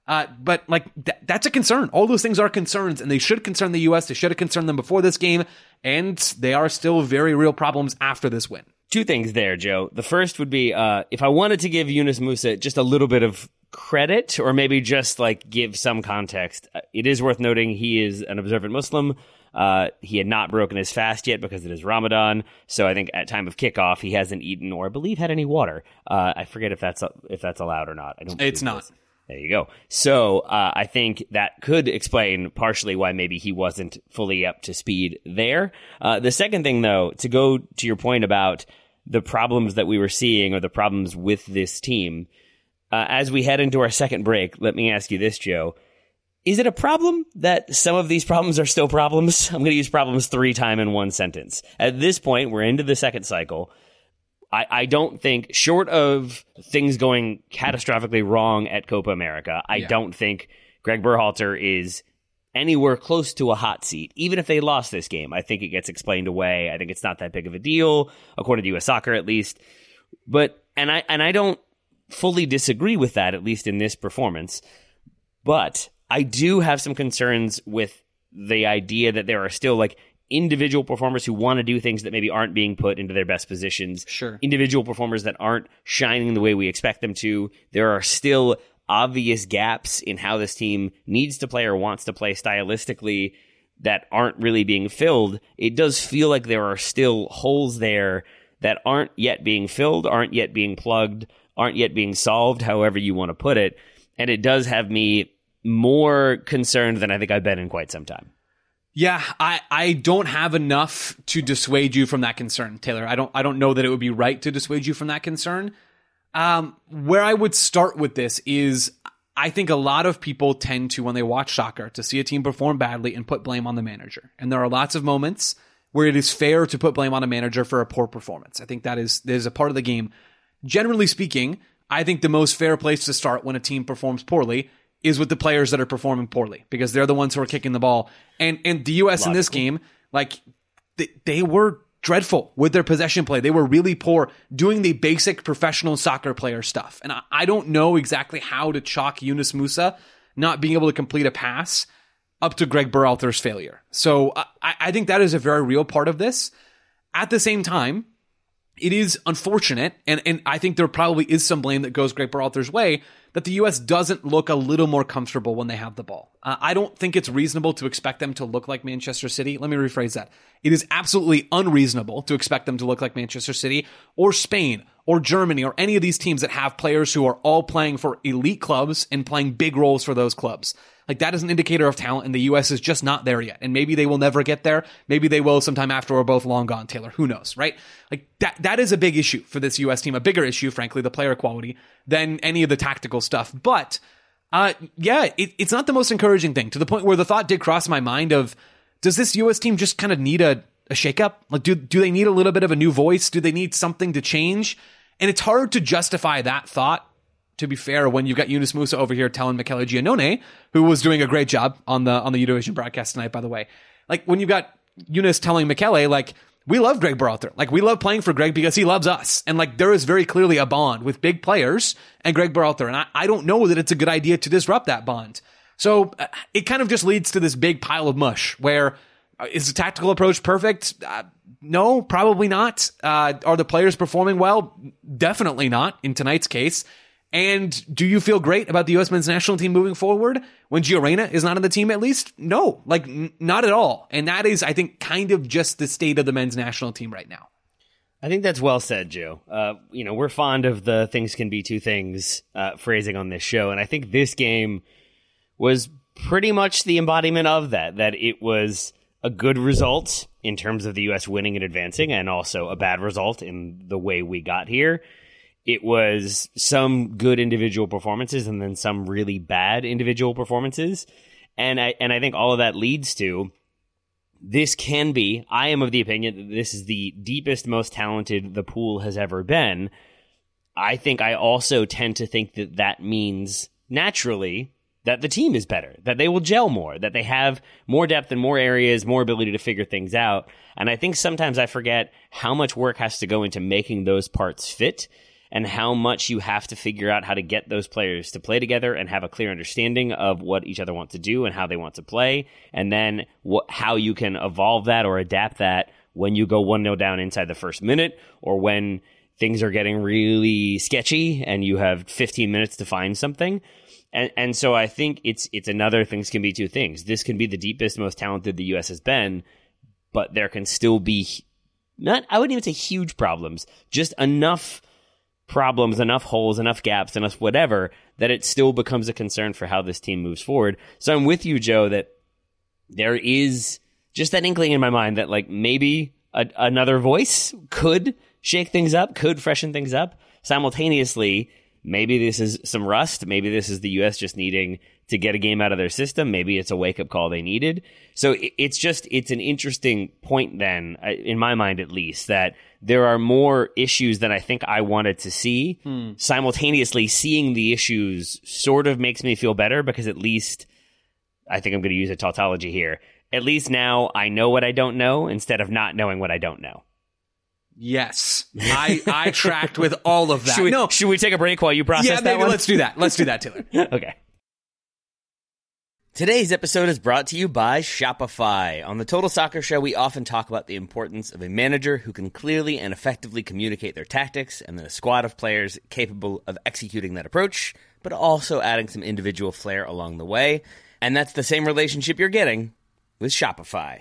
But like that's a concern. All those things are concerns, and they should concern the U.S. They should have concerned them before this game, and they are still very real problems after this win. 2 things there, Joe. The first would be if I wanted to give Yunus Musa just a little bit of credit, or maybe just like give some context, it is worth noting he is an observant Muslim. He had not broken his fast yet because it is Ramadan. So I think at time of kickoff, he hasn't eaten or I believe had any water. I forget if that's allowed or not. I don't. It's not. There you go. So I think that could explain partially why maybe he wasn't fully up to speed there. The second thing, though, to go to your point about the problems that we were seeing or the problems with this team, as we head into our second break, let me ask you this, Joe. Is it a problem that some of these problems are still problems? I'm going to use problems 3 times in one sentence. At this point, we're into the second cycle. I don't think, short of things going catastrophically wrong at Copa America, I don't think Greg Berhalter is anywhere close to a hot seat. Even if they lost this game, I think it gets explained away. I think it's not that big of a deal, according to U.S. Soccer at least. But and I don't fully disagree with that, at least in this performance. But I do have some concerns with the idea that there are still like individual performers who want to do things that maybe aren't being put into their best positions. Sure. Individual performers that aren't shining the way we expect them to. There are still obvious gaps in how this team needs to play or wants to play stylistically that aren't really being filled. It does feel like there are still holes there that aren't yet being filled, aren't yet being plugged, aren't yet being solved, however you want to put it. And it does have me more concerned than I think I've been in quite some time. Yeah, I don't have enough to dissuade you from that concern, Taylor. I don't know that it would be right to dissuade you from that concern. Where I would start with this is I think a lot of people tend to, when they watch soccer, to see a team perform badly and put blame on the manager. And there are lots of moments where it is fair to put blame on a manager for a poor performance. I think that is a part of the game. Generally speaking, I think the most fair place to start when a team performs poorly is with the players that are performing poorly, because they're the ones who are kicking the ball. And the U.S. in this game, like they were dreadful with their possession play. They were really poor doing the basic professional soccer player stuff. And I don't know exactly how to chalk Yunus Musa not being able to complete a pass up to Greg Berhalter's failure. So I think that is a very real part of this. At the same time, it is unfortunate, and I think there probably is some blame that goes Greg Berhalter's way, that the U.S. doesn't look a little more comfortable when they have the ball. I don't think it's reasonable to expect them to look like Manchester City. Let me rephrase that. It is absolutely unreasonable to expect them to look like Manchester City or Spain or Germany or any of these teams that have players who are all playing for elite clubs and playing big roles for those clubs. Like, that is an indicator of talent, and the U.S. is just not there yet. And maybe they will never get there. Maybe they will sometime after we're both long gone, Taylor. Who knows, right? Like, that is a big issue for this U.S. team, a bigger issue, frankly, the player quality, than any of the tactical stuff. But, it's not the most encouraging thing, to the point where the thought did cross my mind of, does this U.S. team just kind of need a shakeup? Like, do they need a little bit of a new voice? Do they need something to change? And it's hard to justify that thought, to be fair, when you've got Yunus Musa over here telling Michele Giannone, who was doing a great job on the Eurovision broadcast tonight, by the way. Like, when you've got Yunus telling Michele, like, we love Greg Berhalter. Like, we love playing for Greg because he loves us. And, like, there is very clearly a bond with big players and Greg Berhalter. And I don't know that it's a good idea to disrupt that bond. So it kind of just leads to this big pile of mush where is the tactical approach perfect? No, probably not. Are the players performing well? Definitely not in tonight's case. And do you feel great about the U.S. men's national team moving forward when Gio Reyna is not on the team at least? No, not at all. And that is, I think, kind of just the state of the men's national team right now. I think that's well said, Joe. We're fond of the things can be two things phrasing on this show. And I think this game was pretty much the embodiment of that it was a good result in terms of the U.S. winning and advancing, and also a bad result in the way we got here. It was some good individual performances and then some really bad individual performances. And I think all of that leads to this can be, I am of the opinion that this is the deepest, most talented the pool has ever been. I think I also tend to think that means naturally that the team is better, that they will gel more, that they have more depth in more areas, more ability to figure things out. And I think sometimes I forget how much work has to go into making those parts fit, and how much you have to figure out how to get those players to play together and have a clear understanding of what each other want to do and how they want to play, and then how you can evolve that or adapt that when you go 1-0 down inside the first minute, or when things are getting really sketchy and you have 15 minutes to find something. And so I think it's another things can be two things. This can be the deepest, most talented the U.S. has been, but there can still be I wouldn't even say huge problems, just enough problems, enough holes, enough gaps, enough whatever, that it still becomes a concern for how this team moves forward. So I'm with you, Joe, that there is just that inkling in my mind that maybe another voice could shake things up, could freshen things up. Simultaneously, maybe this is some rust. Maybe this is the U.S. just needing to get a game out of their system. Maybe it's a wake-up call they needed. So it's an interesting point then, in my mind at least, that there are more issues than I think I wanted to see. Simultaneously, seeing the issues sort of makes me feel better, because at least, I think I'm going to use a tautology here, at least now I know what I don't know instead of not knowing what I don't know. Yes, I tracked with all of that. Should we take a break while you process that one? Let's do that. Let's do that, Taylor. Okay. Today's episode is brought to you by Shopify. On the Total Soccer Show, we often talk about the importance of a manager who can clearly and effectively communicate their tactics, and then a squad of players capable of executing that approach, but also adding some individual flair along the way. And that's the same relationship you're getting with Shopify.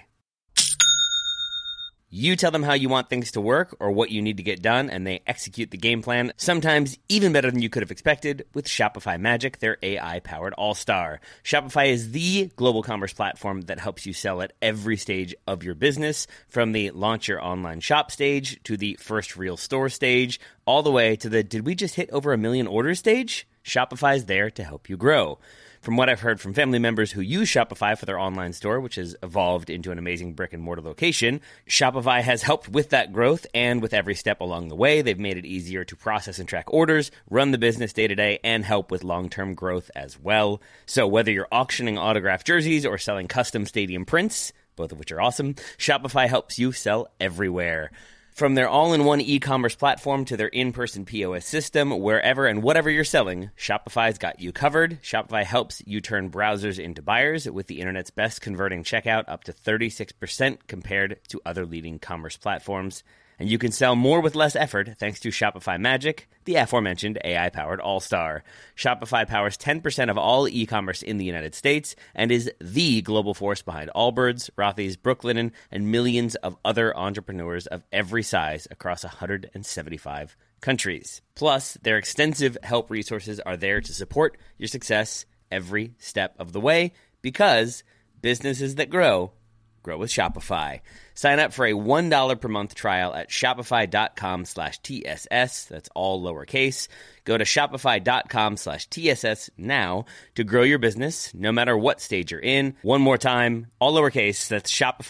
You tell them how you want things to work or what you need to get done, and they execute the game plan, sometimes even better than you could have expected, with Shopify Magic, their AI-powered all-star. Shopify is the global commerce platform that helps you sell at every stage of your business, from the launch your online shop stage to the first real store stage, all the way to the did we just hit over 1 million orders stage? Shopify is there to help you grow. From what I've heard from family members who use Shopify for their online store, which has evolved into an amazing brick-and-mortar location, Shopify has helped with that growth, and with every step along the way, they've made it easier to process and track orders, run the business day-to-day, and help with long-term growth as well. So whether you're auctioning autographed jerseys or selling custom stadium prints, both of which are awesome, Shopify helps you sell everywhere. From their all-in-one e-commerce platform to their in-person POS system, wherever and whatever you're selling, Shopify's got you covered. Shopify helps you turn browsers into buyers with the internet's best converting checkout, up to 36% compared to other leading commerce platforms. And you can sell more with less effort thanks to Shopify Magic, the aforementioned AI-powered all-star. Shopify powers 10% of all e-commerce in the United States and is the global force behind Allbirds, Rothy's, Brooklinen, and millions of other entrepreneurs of every size across 175 countries. Plus, their extensive help resources are there to support your success every step of the way, because businesses that grow with Shopify. Sign up for a $1 per month trial at shopify.com/TSS. That's all lowercase. Go to shopify.com/TSS now to grow your business, no matter what stage you're in. One more time, all lowercase. That's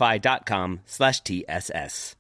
shopify.com/TSS.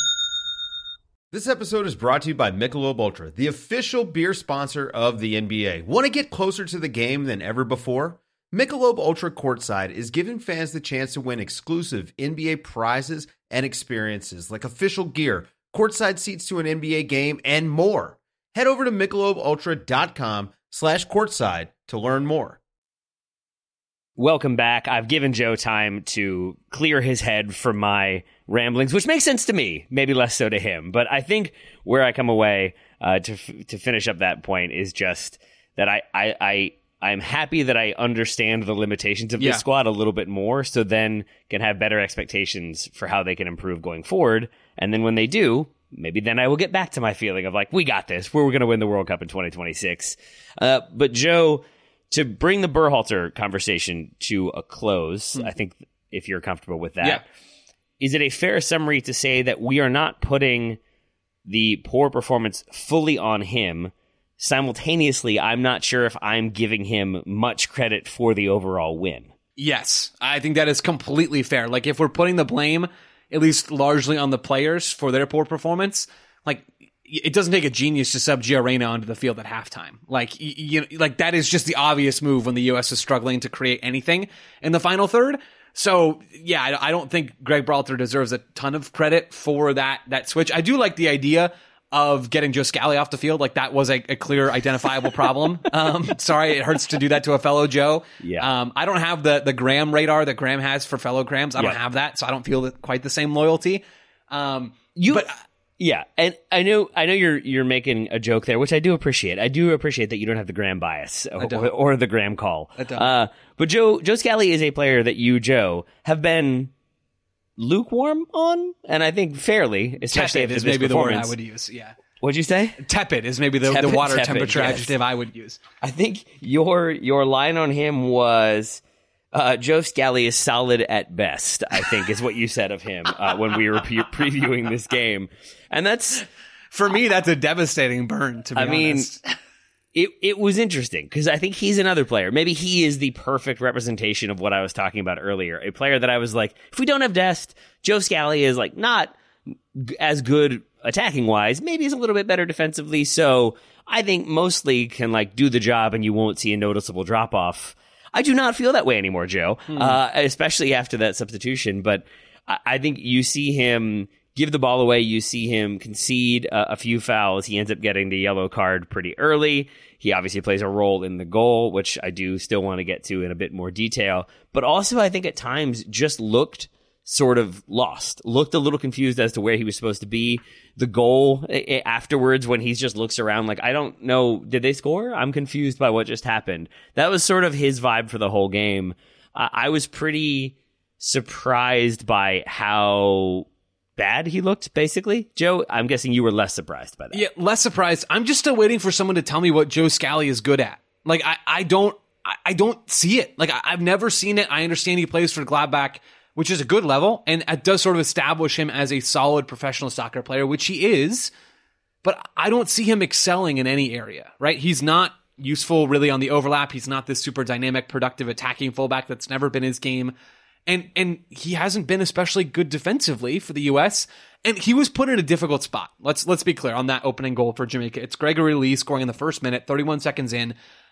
This episode is brought to you by Michelob Ultra, the official beer sponsor of the NBA. Want to get closer to the game than ever before? Michelob Ultra Courtside is giving fans the chance to win exclusive NBA prizes and experiences like official gear, courtside seats to an NBA game, and more. Head over to MichelobUltra.com/courtside to learn more. welcome back. I've given Joe time to clear his head from my ramblings, which makes sense to me, maybe less so to him. But I think where I come away to finish up that point is just that I'm happy that I understand the limitations of this squad a little bit more, so then can have better expectations for how they can improve going forward. And then when they do, maybe then I will get back to my feeling of like, we got this. We're going to win the World Cup in 2026. But Joe, to bring the Berhalter conversation to a close, I think if you're comfortable with that, is it a fair summary to say that we are not putting the poor performance fully on him? Simultaneously, I'm not sure if I'm giving him much credit for the overall win. Yes, I think that is completely fair. Like, if we're putting the blame, at least largely on the players for their poor performance, like, it doesn't take a genius to sub Gio Reyna onto the field at halftime. Like, like that is just the obvious move when the U.S. is struggling to create anything in the final third. So, yeah, I don't think Greg Berhalter deserves a ton of credit for that switch. I do like the idea of getting Joe Scally off the field. Like, that was a clear, identifiable problem. Sorry, it hurts to do that to a fellow Joe. Yeah. I don't have the Graham radar that Graham has for fellow Grahams. I don't have that, so I don't feel quite the same loyalty. Yeah, and I know you're making a joke there, which I do appreciate. I do appreciate that you don't have the Graham bias or the Graham call. I don't. But Joe Scally is a player that you, Joe, have been lukewarm on, and I think fairly, especially tepid after is this maybe the word performance. I would use. Yeah, what'd you say? Tepid is maybe the water temperature adjective I would use. I think your line on him was Joe Scally is solid at best, I think is what you said of him when we were previewing this game. And that's, for me, that's a devastating burn, to be honest. It was interesting because I think he's another player. Maybe he is the perfect representation of what I was talking about earlier. A player that I was like, if we don't have Dest, Joe Scally is like not as good attacking wise. Maybe he's a little bit better defensively. So I think mostly can like do the job and you won't see a noticeable drop off. I do not feel that way anymore, Joe, especially after that substitution. But I think you see him give the ball away. You see him concede a few fouls. He ends up getting the yellow card pretty early. He obviously plays a role in the goal, which I do still want to get to in a bit more detail. But also, I think at times just looked sort of lost, looked a little confused as to where he was supposed to be. The goal afterwards, when he just looks around like, I don't know, did they score? I'm confused by what just happened. That was sort of his vibe for the whole game. I was pretty surprised by how bad he looked, basically. Joe, I'm guessing you were less surprised by that. Yeah, less surprised. I'm just still waiting for someone to tell me what Joe Scally is good at. Like, I don't see it. Like, I've never seen it. I understand he plays for Gladbach, which is a good level, and it does sort of establish him as a solid professional soccer player, which he is, but I don't see him excelling in any area, right? He's not useful really on the overlap. He's not this super dynamic, productive attacking fullback. That's never been his game. And he hasn't been especially good defensively for the U.S., and he was put in a difficult spot. Let's be clear on that opening goal for Jamaica. It's Gregory Lee scoring in the first minute, 31 seconds in.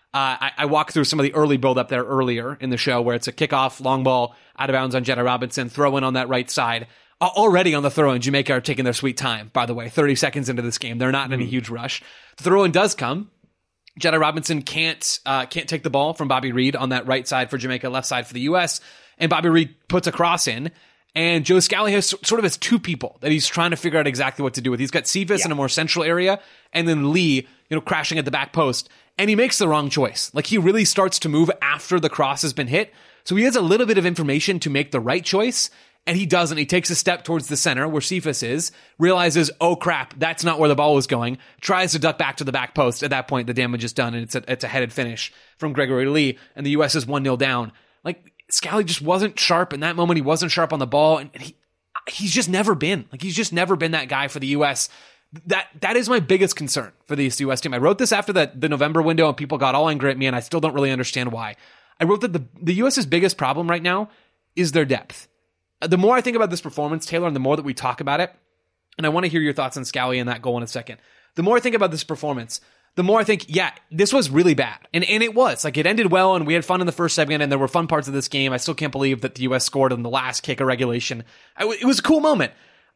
I walked through some of the early build-up there earlier in the show where it's a kickoff, long ball, out of bounds on Jedi Robinson, throw in on that right side. Already on the throw-in, Jamaica are taking their sweet time, by the way, 30 seconds into this game. They're not in any huge rush. The throw-in does come. Jedi Robinson can't take the ball from Bobby Reed on that right side for Jamaica, left side for the U.S., and Bobby Reed puts a cross in, and Joe Scally has sort of has two people that he's trying to figure out exactly what to do with. He's got Cephas in a more central area, and then Lee, crashing at the back post, and he makes the wrong choice. Like, he really starts to move after the cross has been hit, so he has a little bit of information to make the right choice, and he doesn't. He takes a step towards the center where Cephas is, realizes, oh crap, that's not where the ball was going, tries to duck back to the back post. At that point, the damage is done, and it's a headed finish from Gregory Lee, and the U.S. is 1-0 down. Like, Scally just wasn't sharp in that moment. He wasn't sharp on the ball, and he's just never been. Like, he's just never been that guy for the U.S. That is my biggest concern for the U.S. team. I wrote this after the November window, and people got all angry at me, and I still don't really understand why. I wrote that the U.S.'s biggest problem right now is their depth. The more I think about this performance, Taylor, and the more that we talk about it, and I want to hear your thoughts on Scally and that goal in a second. The more I think about this performance, the more I think, yeah, this was really bad. And it was. Like, it ended well, and we had fun in the first segment, and there were fun parts of this game. I still can't believe that the U.S. scored on the last kick of regulation. It was a cool moment.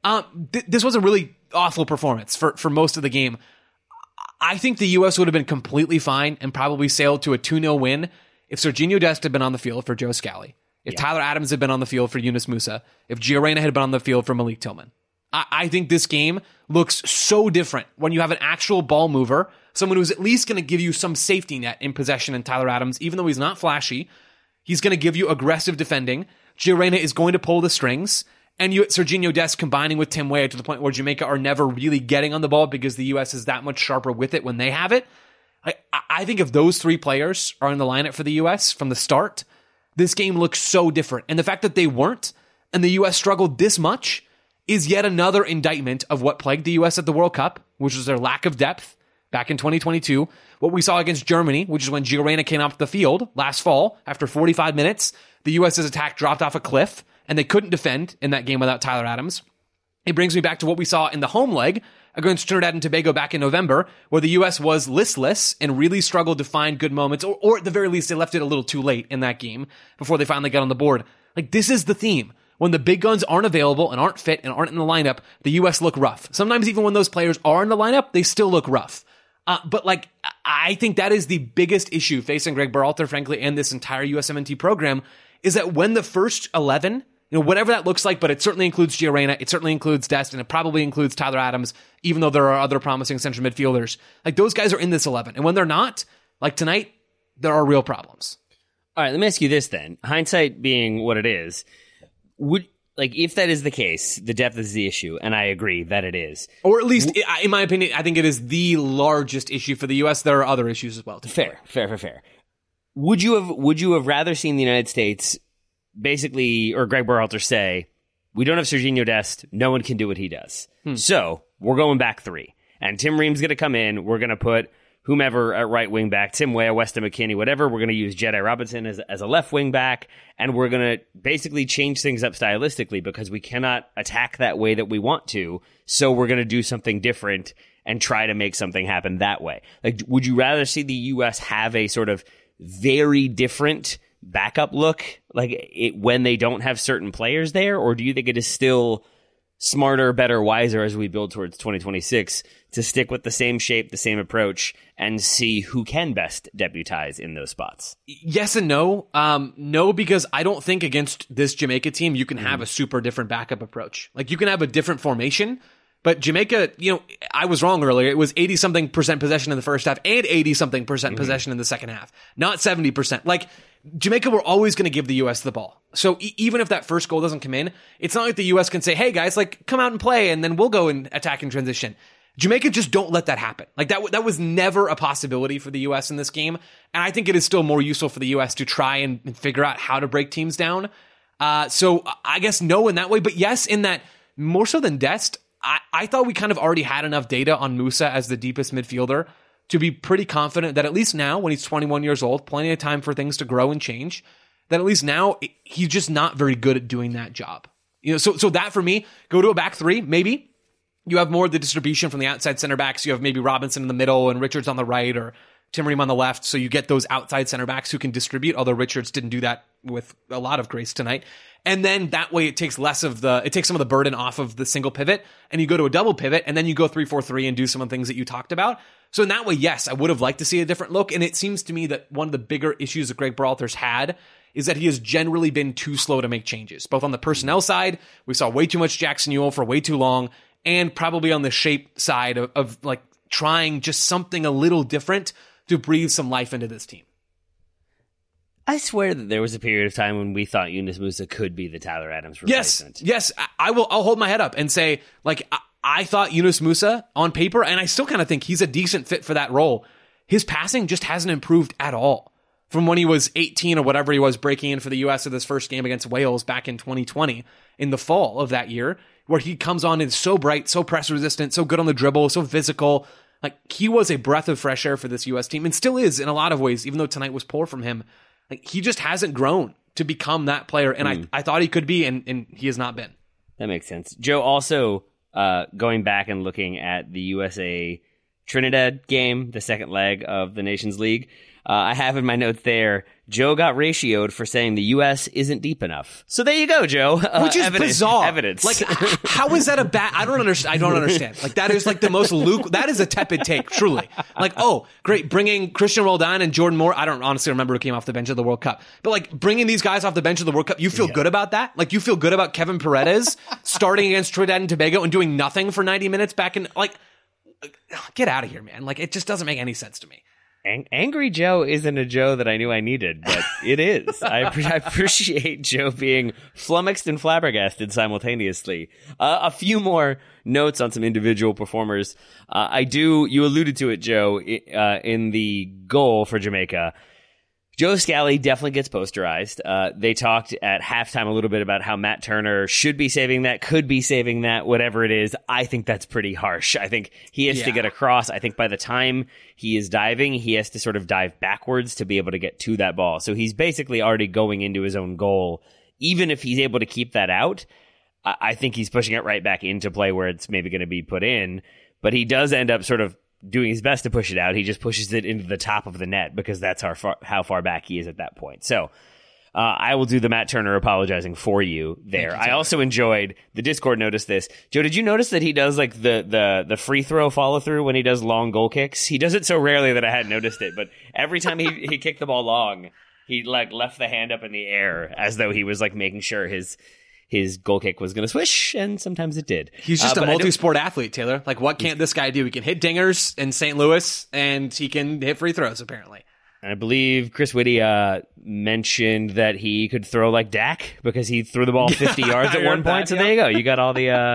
This was a really awful performance for most of the game. I think the U.S. would have been completely fine and probably sailed to a 2-0 win if Serginho Dest had been on the field for Joe Scally, if Tyler Adams had been on the field for Yunus Musa, if Gio Reyna had been on the field for Malik Tillman, I think this game looks so different when you have an actual ball mover, someone who's at least going to give you some safety net in possession in Tyler Adams, even though he's not flashy. He's going to give you aggressive defending. Gio Reyna is going to pull the strings. And you at Serginho Dest combining with Tim Weah to the point where Jamaica are never really getting on the ball because the U.S. is that much sharper with it when they have it. I think if those three players are in the lineup for the U.S. from the start, this game looks so different. And the fact that they weren't and the U.S. struggled this much is yet another indictment of what plagued the U.S. at the World Cup, which was their lack of depth back in 2022. What we saw against Germany, which is when Gio Reyna came off the field last fall, after 45 minutes, the U.S.'s attack dropped off a cliff, and they couldn't defend in that game without Tyler Adams. It brings me back to what we saw in the home leg against Trinidad and Tobago back in November, where the U.S. was listless and really struggled to find good moments, or at the very least, they left it a little too late in that game before they finally got on the board. Like, this is the theme. When the big guns aren't available and aren't fit and aren't in the lineup, the U.S. look rough. Sometimes even when those players are in the lineup, they still look rough. But I think that is the biggest issue facing Greg Berhalter, frankly, and this entire USMNT program, is that when the first 11, whatever that looks like, but it certainly includes Gio Reyna, it certainly includes Dest, and it probably includes Tyler Adams, even though there are other promising central midfielders. Like, those guys are in this 11. And when they're not, like tonight, there are real problems. All right, let me ask you this then. Hindsight being what it is, if that is the case, the depth is the issue, and I agree that it is. Or at least, in my opinion, I think it is the largest issue for the U.S. There are other issues as well. Fair. Would you have rather seen the United States basically, or Greg Berhalter say, we don't have Serginho Dest, no one can do what he does. So, we're going back 3. And Tim Ream's going to come in, we're going to put whomever at right wing back, Tim Weah, Weston McKennie, whatever. We're going to use Jedi Robinson as a left wing back, and we're going to basically change things up stylistically because we cannot attack that way that we want to. So we're going to do something different and try to make something happen that way. Like, would you rather see the U.S. have a sort of very different backup look, when they don't have certain players there, or do you think it is still smarter, better, wiser as we build towards 2026 to stick with the same shape, the same approach, and see who can best deputize in those spots? Yes and no. No, because I don't think against this Jamaica team you can have a super different backup approach. Like, you can have a different formation, but Jamaica, I was wrong earlier. It was 80-something% possession in the first half and 80-something% possession in the second half, not 70%. Like, Jamaica were always going to give the U.S. the ball. So even if that first goal doesn't come in, it's not like the U.S. can say, hey guys, come out and play, and then we'll go and attack in transition. Jamaica just don't let that happen. Like, that was never a possibility for the U.S. in this game. And I think it is still more useful for the U.S. to try and figure out how to break teams down. So I guess no in that way, but yes, in that more so than Dest, I thought we kind of already had enough data on Musa as the deepest midfielder to be pretty confident that at least now, when he's 21 years old, plenty of time for things to grow and change, that at least now he's just not very good at doing that job. So that for me, go to a back 3, maybe. You have more of the distribution from the outside center backs. You have maybe Robinson in the middle and Richards on the right, or Tim Ream on the left. So you get those outside center backs who can distribute, although Richards didn't do that with a lot of grace tonight. And then that way it takes some of the burden off of the single pivot, and you go to a double pivot, and then you go 3-4-3 and do some of the things that you talked about. So in that way, yes, I would have liked to see a different look. And it seems to me that one of the bigger issues that Greg Berhalter's had is that he has generally been too slow to make changes, both on the personnel side. We saw way too much Jackson Ewell for way too long, and probably on the shape side of trying just something a little different to breathe some life into this team. I swear that there was a period of time when we thought Yunus Musa could be the Tyler Adams replacement. Yes, I'll hold my head up and say, I thought Yunus Musa on paper, and I still kind of think he's a decent fit for that role. His passing just hasn't improved at all from when he was 18 or whatever he was, breaking in for the U.S. in this first game against Wales back in 2020 in the fall of that year, where he comes on and is so bright, so press resistant, so good on the dribble, so physical. Like, he was a breath of fresh air for this U.S. team, and still is in a lot of ways, even though tonight was poor from him. Like, he just hasn't grown to become that player, and I thought he could be, and he has not been. That makes sense. Joe, also going back and looking at the USA Trinidad game, the second leg of the Nations League. I have in my notes there, Joe got ratioed for saying the U.S. isn't deep enough. So there you go, Joe. Which is bizarre. Evidence. Like, how is that a bad? I don't understand. Like, that is like the most that is a tepid take, truly. Like, oh, great, bringing Christian Roldan and Jordan Moore. I don't honestly remember who came off the bench of the World Cup, but like bringing these guys off the bench of the World Cup, you feel good about that? Like, you feel good about Kevin Paredes starting against Trinidad and Tobago and doing nothing for 90 minutes back in, like, get out of here, man. Like, it just doesn't make any sense to me. Angry Joe isn't a Joe that I knew I needed, but it is. I appreciate Joe being flummoxed and flabbergasted simultaneously. A few more notes on some individual performers. You alluded to it, Joe, in the goal for Jamaica. Joe Scally definitely gets posterized. They talked at halftime a little bit about how Matt Turner should be saving that, could be saving that, whatever it is. I think that's pretty harsh. I think he has to get across. I think by the time he is diving, he has to sort of dive backwards to be able to get to that ball. So he's basically already going into his own goal. Even if he's able to keep that out, I think he's pushing it right back into play where it's maybe going to be put in. But he does end up sort of doing his best to push it out. He just pushes it into the top of the net because that's how far back he is at that point. So I will do the Matt Turner apologizing for you there. I also enjoyed, the Discord noticed this. Joe, did you notice that he does like the free throw follow through when he does long goal kicks? He does it so rarely that I hadn't noticed it, but every time he kicked the ball long, he like left the hand up in the air as though he was like making sure his goal kick was going to swish, and sometimes it did. He's just a multi-sport athlete, Taylor. Like, what can't this guy do? He can hit dingers in St. Louis, and he can hit free throws, apparently. I believe Chris Whitty mentioned that he could throw like Dak because he threw the ball 50 yards at one point. So there you go. You got all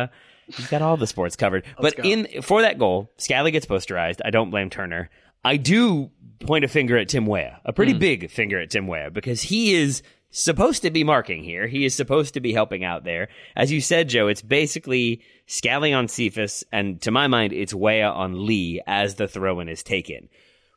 the sports covered. For that goal, Scally gets posterized. I don't blame Turner. I do point a finger at Tim Weah, a pretty big finger at Tim Weah, because he is supposed to be marking here. He is supposed to be helping out there. As you said, Joe, it's basically Scally on Cephas, and to my mind, it's Weah on Lee as the throw-in is taken.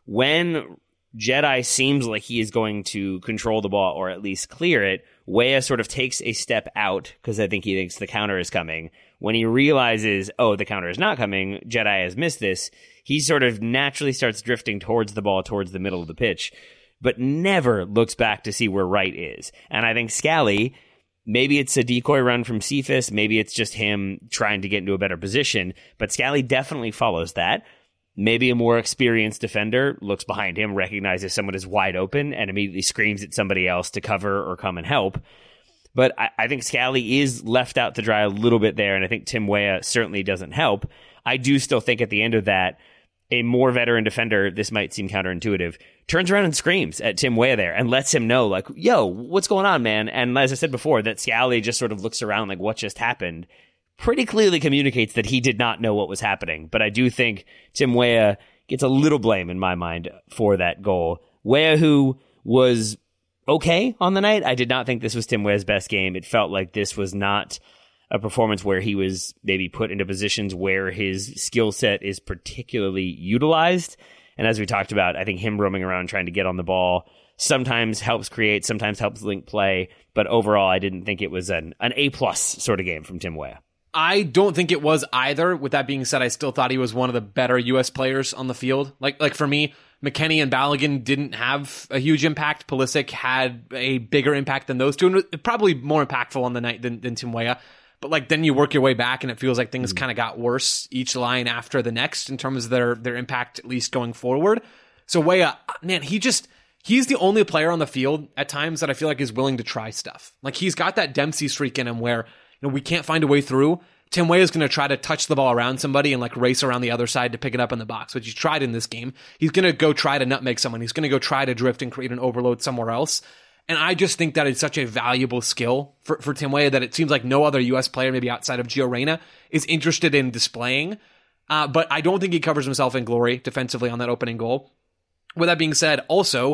When Jedi seems like he is going to control the ball or at least clear it, Weah sort of takes a step out because I think he thinks the counter is coming. When he realizes, oh, the counter is not coming, Jedi has missed this, he sort of naturally starts drifting towards the ball, towards the middle of the pitch, but never looks back to see where right is. And I think Scally, maybe it's a decoy run from Cephas, maybe it's just him trying to get into a better position, but Scally definitely follows that. Maybe a more experienced defender looks behind him, recognizes someone is wide open, and immediately screams at somebody else to cover or come and help. But I think Scally is left out to dry a little bit there, and I think Tim Weah certainly doesn't help. I do still think at the end of that, a more veteran defender, this might seem counterintuitive, turns around and screams at Tim Weah there and lets him know, like, yo, what's going on, man? And as I said before, that Scally just sort of looks around like, what just happened? Pretty clearly communicates that he did not know what was happening. But I do think Tim Weah gets a little blame in my mind for that goal. Weah, who was okay on the night, I did not think this was Tim Weah's best game. It felt like this was not a performance where he was maybe put into positions where his skill set is particularly utilized. And as we talked about, I think him roaming around trying to get on the ball sometimes helps create, sometimes helps link play. But overall, I didn't think it was an A-plus sort of game from Tim Weah. I don't think it was either. With that being said, I still thought he was one of the better U.S. players on the field. Like for me, McKennie and Balogun didn't have a huge impact. Pulisic had a bigger impact than those two, and probably more impactful on the night than Tim Weah. But like then you work your way back, and it feels like things kind of got worse each line after the next in terms of their impact, at least going forward. So Weah, man, he's the only player on the field at times that I feel like is willing to try stuff. Like he's got that Dempsey streak in him where, you know, we can't find a way through. Tim Weah is going to try to touch the ball around somebody and like race around the other side to pick it up in the box, which he tried in this game. He's going to go try to nutmeg someone. He's going to go try to drift and create an overload somewhere else. And I just think that it's such a valuable skill for Tim Weah that it seems like no other U.S. player, maybe outside of Gio Reyna, is interested in displaying. But I don't think he covers himself in glory defensively on that opening goal. With that being said, also,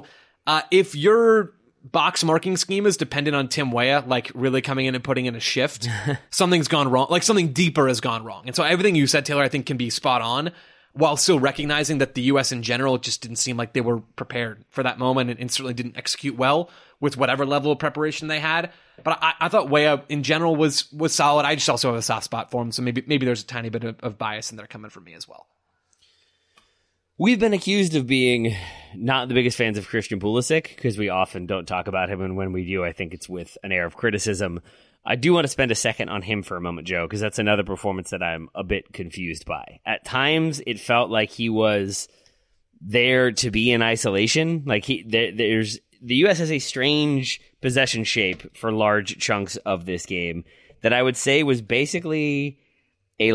if your box marking scheme is dependent on Tim Weah, like really coming in and putting in a shift, something's gone wrong. Like something deeper has gone wrong. And so everything you said, Taylor, I think can be spot on, while still recognizing that the U.S. in general just didn't seem like they were prepared for that moment and certainly didn't execute well with whatever level of preparation they had. But I thought Weah in general was solid. I just also have a soft spot for him, so maybe there's a tiny bit of bias in there coming from me as well. We've been accused of being not the biggest fans of Christian Pulisic because we often don't talk about him, and when we do, I think it's with an air of criticism. I do want to spend a second on him for a moment, Joe, because that's another performance that I'm a bit confused by. At times, it felt like he was there to be in isolation. Like the U.S. has a strange possession shape for large chunks of this game that I would say was basically a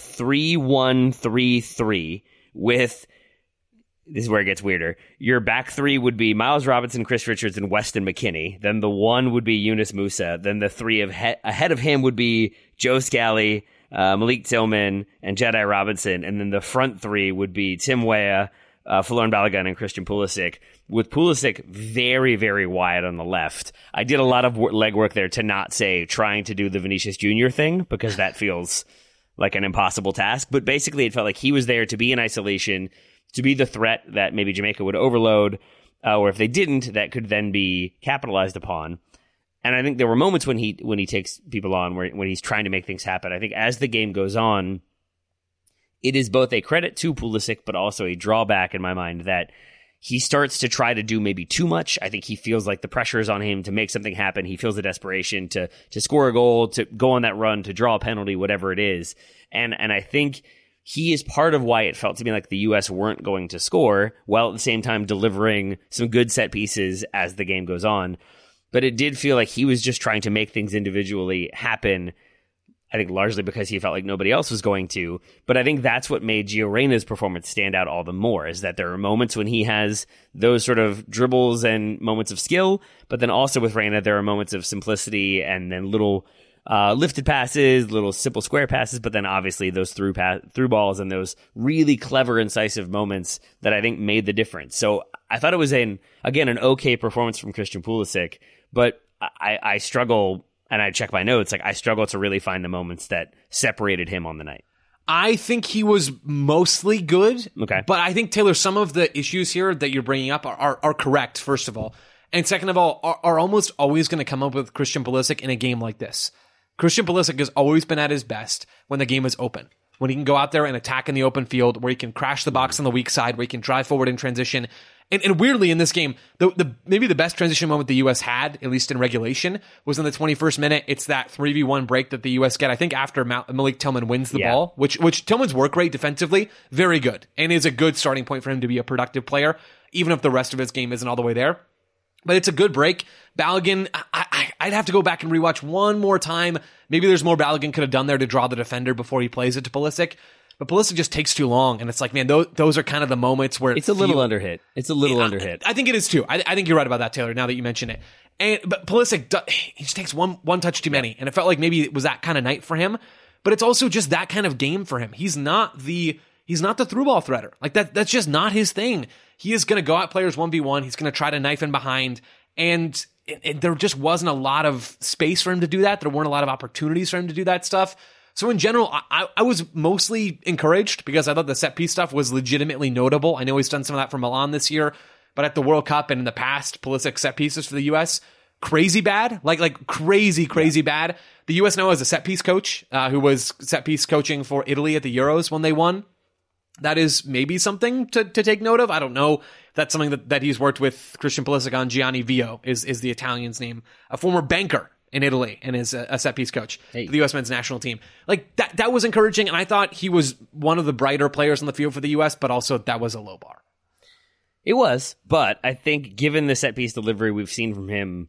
3-1-3-3 with. This is where it gets weirder. Your back three would be Miles Robinson, Chris Richards, and Weston McKennie. Then the one would be Yunus Musa. Then the three ahead of him would be Joe Scally, Malik Tillman, and Jedi Robinson. And then the front three would be Tim Weah, Folarin Balogun, and Christian Pulisic, with Pulisic very, very wide on the left. I did a lot of legwork there to not say trying to do the Vinicius Jr. thing, because that feels like an impossible task. But basically, it felt like he was there to be in isolation, to be the threat that maybe Jamaica would overload, or if they didn't, that could then be capitalized upon. And I think there were moments when he takes people on, when he's trying to make things happen. I think as the game goes on, it is both a credit to Pulisic, but also a drawback in my mind that he starts to try to do maybe too much. I think he feels like the pressure is on him to make something happen. He feels the desperation to score a goal, to go on that run, to draw a penalty, whatever it is. And I think he is part of why it felt to me like the U.S. weren't going to score, while at the same time delivering some good set pieces as the game goes on. But it did feel like he was just trying to make things individually happen, I think largely because he felt like nobody else was going to. But I think that's what made Gio Reyna's performance stand out all the more, is that there are moments when he has those sort of dribbles and moments of skill, but then also with Reyna, there are moments of simplicity and then little lifted passes, little simple square passes, but then obviously those through balls and those really clever, incisive moments that I think made the difference. So I thought it was an okay performance from Christian Pulisic, but I struggle, and I check my notes, I struggle to really find the moments that separated him on the night. I think he was mostly good. Okay. But I think, Taylor, some of the issues here that you're bringing up are correct, first of all. And second of all, are almost always going to come up with Christian Pulisic in a game like this. Christian Pulisic has always been at his best when the game is open, when he can go out there and attack in the open field, where he can crash the box on the weak side, where he can drive forward in transition. And weirdly, in this game, maybe the best transition moment the U.S. had, at least in regulation, was in the 21st minute. It's that 3v1 break that the U.S. get, I think, after Malik Tillman wins the ball, which Tillman's work rate defensively, very good, and is a good starting point for him to be a productive player, even if the rest of his game isn't all the way there. But it's a good break. Balogun, I'd have to go back and rewatch one more time. Maybe there's more Balogun could have done there to draw the defender before he plays it to Pulisic. But Pulisic just takes too long, and it's like, man, those are kind of the moments where it's a little underhit. It's a little underhit. I think it is too. I think you're right about that, Taylor, now that you mention it. But Pulisic, he just takes one touch too many, and it felt like maybe it was that kind of night for him. But it's also just that kind of game for him. He's not the through ball threader. Like that's just not his thing. He is going to go at players 1v1. He's going to try to knife in behind, and there just wasn't a lot of space for him to do that. There weren't a lot of opportunities for him to do that stuff. So in general, I was mostly encouraged because I thought the set piece stuff was legitimately notable. I know he's done some of that for Milan this year, but at the World Cup and in the past, Pulisic set pieces for the U.S., crazy bad, like crazy bad. The U.S. now has a set piece coach who was set piece coaching for Italy at the Euros when they won. That is maybe something to take note of. I don't know. That's something that he's worked with Christian Pulisic on. Gianni Vio is the Italian's name, a former banker in Italy, and is a set piece coach for the U.S. men's national team. Like that was encouraging, and I thought he was one of the brighter players on the field for the U.S., but also that was a low bar. It was, but I think given the set piece delivery we've seen from him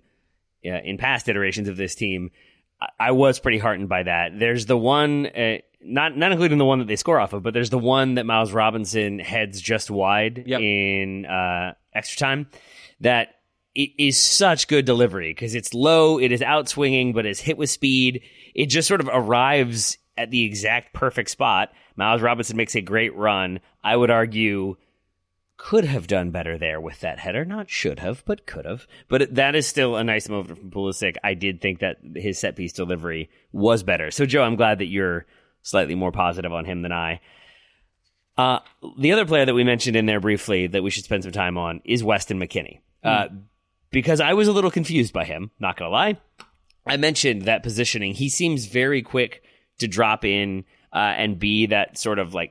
in past iterations of this team, I was pretty heartened by that. There's the one, not including the one that they score off of, but there's the one that Miles Robinson heads just wide in extra time that it is such good delivery because it's low, it is outswinging, but it's hit with speed. It just sort of arrives at the exact perfect spot. Miles Robinson makes a great run. I would argue could have done better there with that header. Not should have, but could have. But that is still a nice move from Pulisic. I did think that his set-piece delivery was better. So, Joe, I'm glad that you're slightly more positive on him than I. The other player that we mentioned in there briefly that we should spend some time on is Weston McKennie. Because I was a little confused by him, not going to lie. I mentioned that positioning. He seems very quick to drop in and be that sort of like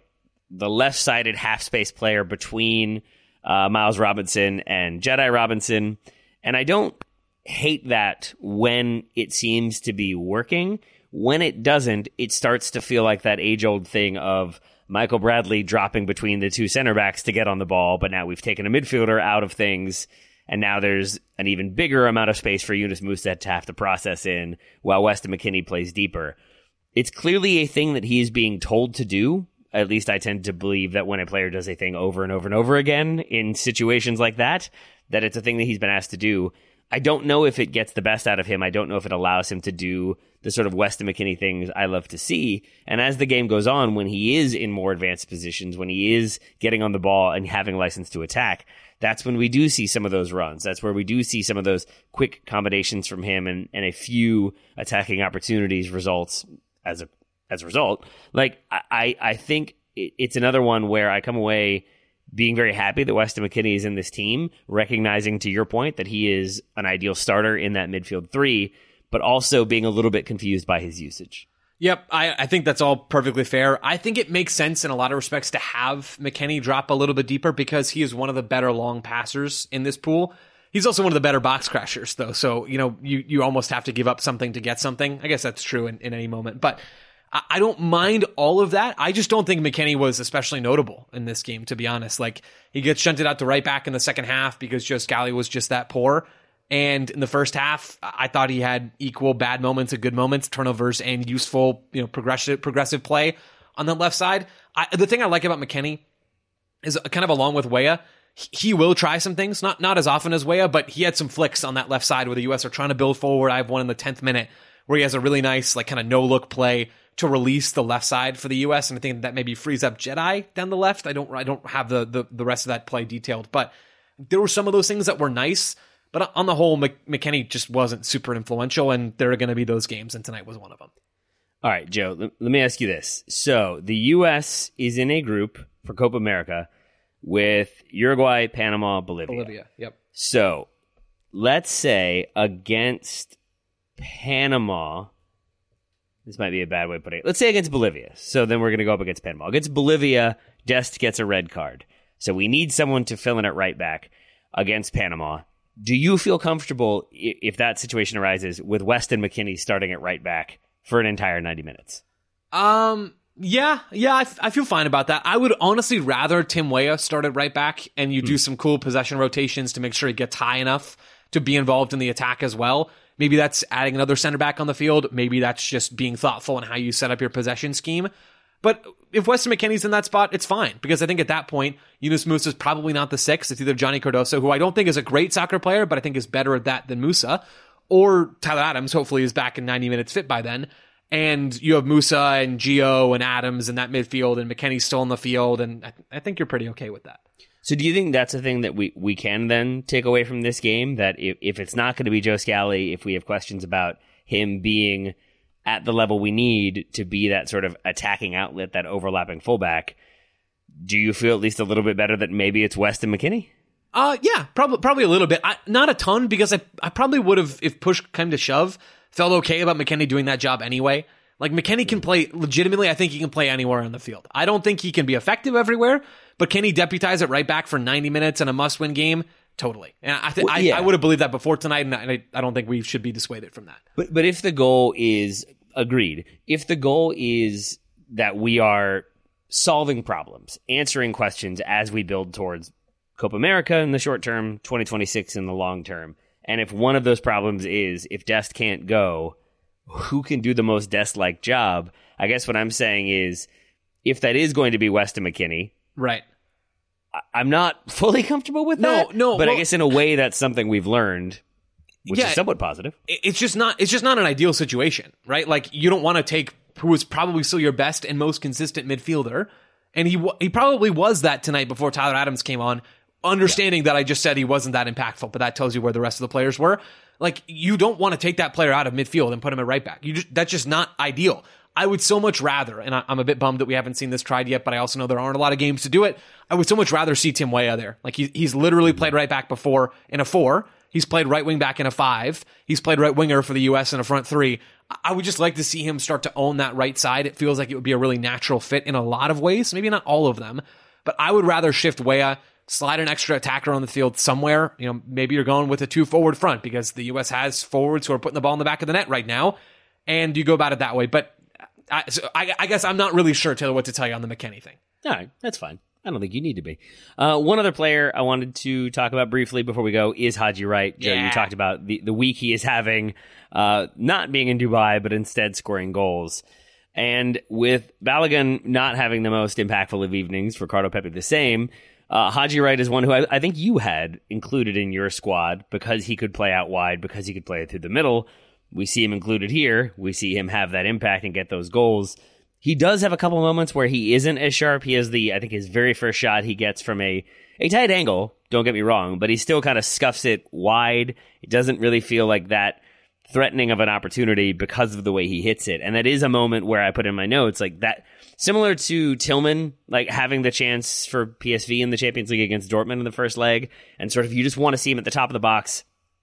the left-sided half-space player between Miles Robinson and Jedi Robinson. And I don't hate that when it seems to be working. When it doesn't, it starts to feel like that age-old thing of Michael Bradley dropping between the two center backs to get on the ball, but now we've taken a midfielder out of things, and now there's an even bigger amount of space for Yunus Musah to have to process in while Weston McKennie plays deeper. It's clearly a thing that he is being told to do. At least I tend to believe that when a player does a thing over and over and over again in situations like that it's a thing that he's been asked to do. I don't know if it gets the best out of him. I don't know if it allows him to do the sort of Weston McKennie things I love to see. And as the game goes on, when he is in more advanced positions, when he is getting on the ball and having license to attack, that's when we do see some of those runs. That's where we do see some of those quick combinations from him and a few attacking opportunities results as a result. Like, I think it's another one where I come away being very happy that Weston McKennie is in this team, recognizing, to your point, that he is an ideal starter in that midfield three, but also being a little bit confused by his usage. Yep, I think that's all perfectly fair. I think it makes sense in a lot of respects to have McKennie drop a little bit deeper because he is one of the better long passers in this pool. He's also one of the better box crashers, though. So, you almost have to give up something to get something. I guess that's true in any moment. But I don't mind all of that. I just don't think McKennie was especially notable in this game, to be honest. Like, he gets shunted out to right back in the second half because Joe Scally was just that poor. And in the first half, I thought he had equal bad moments and good moments, turnovers and useful, progressive play on the left side. The thing I like about McKennie is kind of along with Weah, he will try some things, not as often as Weah, but he had some flicks on that left side where the U.S. are trying to build forward. I have one in the 10th minute where he has a really nice, like, kind of no-look play to release the left side for the U.S. And I think that maybe frees up Jedi down the left. I don't have the rest of that play detailed, but there were some of those things that were nice. But on the whole, McKennie just wasn't super influential, and there are going to be those games, and tonight was one of them. All right, Joe, let me ask you this. So the U.S. is in a group for Copa America with Uruguay, Panama, Bolivia. Yep. So let's say against Panama, this might be a bad way of putting it. Let's say against Bolivia. So then we're going to go up against Panama. Against Bolivia, Dest gets a red card. So we need someone to fill in at right back against Panama. Do you feel comfortable, if that situation arises, with Weston McKennie starting at right back for an entire 90 minutes? Yeah, I feel fine about that. I would honestly rather Tim Weah start at right back and you do some cool possession rotations to make sure he gets high enough to be involved in the attack as well. Maybe that's adding another center back on the field. Maybe that's just being thoughtful in how you set up your possession scheme. But if Weston McKennie's in that spot, it's fine. Because I think at that point, Yunus Musah is probably not the sixth. It's either Johnny Cardoso, who I don't think is a great soccer player, but I think is better at that than Musah, or Tyler Adams, hopefully is back in 90 minutes fit by then. And you have Musah and Gio and Adams in that midfield, and McKennie's still in the field, and I think you're pretty okay with that. So do you think that's a thing that we can then take away from this game? That if it's not going to be Joe Scally, if we have questions about him being at the level we need to be that sort of attacking outlet, that overlapping fullback, do you feel at least a little bit better that maybe it's Weston McKennie? Yeah, probably a little bit. Not a ton, because I probably would have, if push came to shove, felt okay about McKennie doing that job anyway. Like, McKennie can play, legitimately, I think he can play anywhere on the field. I don't think he can be effective everywhere, but can he deputize at right back for 90 minutes in a must-win game? Totally. And I would have believed that before tonight, and I don't think we should be dissuaded from that. But if the goal is, agreed, if the goal is that we are solving problems, answering questions as we build towards Copa America in the short term, 2026 in the long term, and if one of those problems is, if Dest can't go, who can do the most Dest-like job? I guess what I'm saying is, if that is going to be Weston McKennie, right? I'm not fully comfortable with that. No, but I guess in a way that's something we've learned, which is somewhat positive. It's just not an ideal situation, right? Like, you don't want to take who is probably still your best and most consistent midfielder, and he probably was that tonight before Tyler Adams came on. Understanding that I just said he wasn't that impactful, but that tells you where the rest of the players were. Like, you don't want to take that player out of midfield and put him at right back. That's just not ideal. I would so much rather, and I'm a bit bummed that we haven't seen this tried yet, but I also know there aren't a lot of games to do it. I would so much rather see Tim Weah there. Like, he's literally played right back before in a 4, He's played right wing back in a 5. He's played right winger for the U.S. in a front 3. I would just like to see him start to own that right side. It feels like it would be a really natural fit in a lot of ways, maybe not all of them, but I would rather shift Weah, slide an extra attacker on the field somewhere. Maybe you're going with a 2 forward front because the U.S. has forwards who are putting the ball in the back of the net right now, and you go about it that way. But I guess I'm not really sure, Taylor, what to tell you on the McKennie thing. All right, that's fine. I don't think you need to be. One other player I wanted to talk about briefly before we go is Haji Wright. Joe, you talked about the week he is having, not being in Dubai, but instead scoring goals. And with Balogun not having the most impactful of evenings, Ricardo Pepi the same, Haji Wright is one who I think you had included in your squad because he could play out wide, because he could play it through the middle. We see him included here. We see him have that impact and get those goals. He does have a couple moments where he isn't as sharp. He has I think his very first shot he gets from a tight angle, don't get me wrong, but he still kind of scuffs it wide. It doesn't really feel like that threatening of an opportunity because of the way he hits it. And that is a moment where I put in my notes, like that, similar to Tillman, like having the chance for PSV in the Champions League against Dortmund in the first leg, and sort of you just want to see him at the top of the box.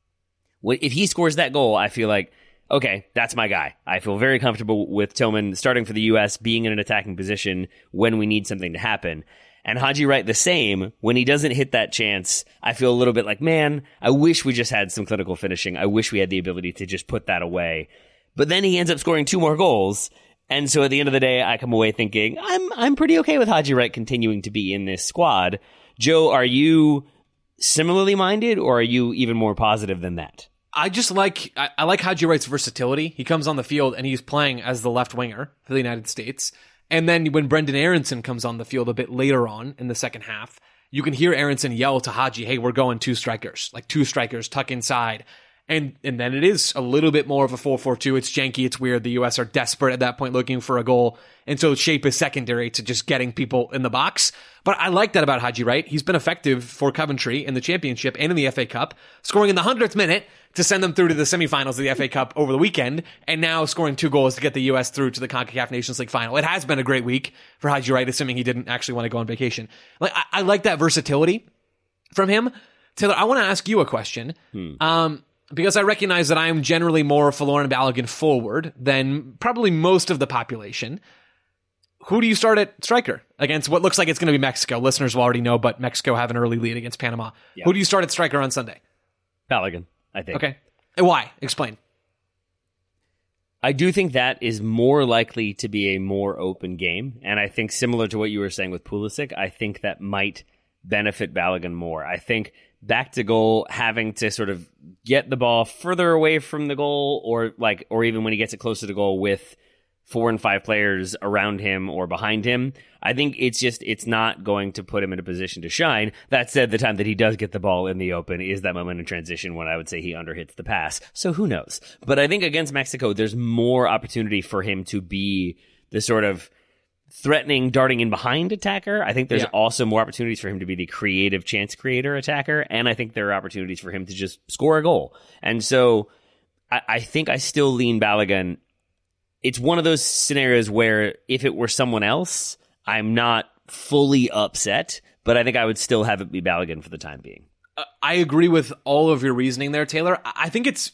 If he scores that goal, I feel like, okay, that's my guy. I feel very comfortable with Tillman starting for the U.S., being in an attacking position when we need something to happen. And Haji Wright the same. When he doesn't hit that chance, I feel a little bit like, man, I wish we just had some clinical finishing. I wish we had the ability to just put that away. But then he ends up scoring 2 more goals. And so at the end of the day, I come away thinking, I'm pretty okay with Haji Wright continuing to be in this squad. Joe, are you similarly minded, or are you even more positive than that? I like Haji Wright's versatility. He comes on the field and he's playing as the left winger for the United States. And then when Brendan Aronson comes on the field a bit later on in the second half, you can hear Aronson yell to Haji, hey, we're going 2 strikers, like 2 strikers, tuck inside. And then it is a little bit more of a 4-4-2. It's janky. It's weird. The U.S. are desperate at that point looking for a goal. And so shape is secondary to just getting people in the box. But I like that about Haji Wright. He's been effective for Coventry in the Championship and in the FA Cup, scoring in the 100th minute to send them through to the semifinals of the FA Cup over the weekend, and now scoring 2 goals to get the U.S. through to the CONCACAF Nations League final. It has been a great week for Haji Wright, assuming he didn't actually want to go on vacation. Like I like that versatility from him. Taylor, I want to ask you a question. Because I recognize that I am generally more for Folarin Balogun forward than probably most of the population. Who do you start at striker against what looks like it's going to be Mexico? Listeners will already know, but Mexico have an early lead against Panama. Yeah. Who do you start at striker on Sunday? Balogun, I think. Okay. And why? Explain. I do think that is more likely to be a more open game. And I think similar to what you were saying with Pulisic, I think that might benefit Balogun more. I think back to goal, having to sort of get the ball further away from the goal, or even when he gets it closer to goal with 4 and 5 players around him or behind him, I think it's not going to put him in a position to shine. That said, the time that he does get the ball in the open is that moment in transition when I would say he underhits the pass. So who knows? But I think against Mexico, there's more opportunity for him to be the sort of threatening, darting in behind attacker. I think there's also more opportunities for him to be the creative chance creator attacker, and I think there are opportunities for him to just score a goal. And so I think I still lean Balogun. It's one of those scenarios where if it were someone else, I'm not fully upset, but I think I would still have it be Balogun for the time being. I agree with all of your reasoning there, Taylor. I think it's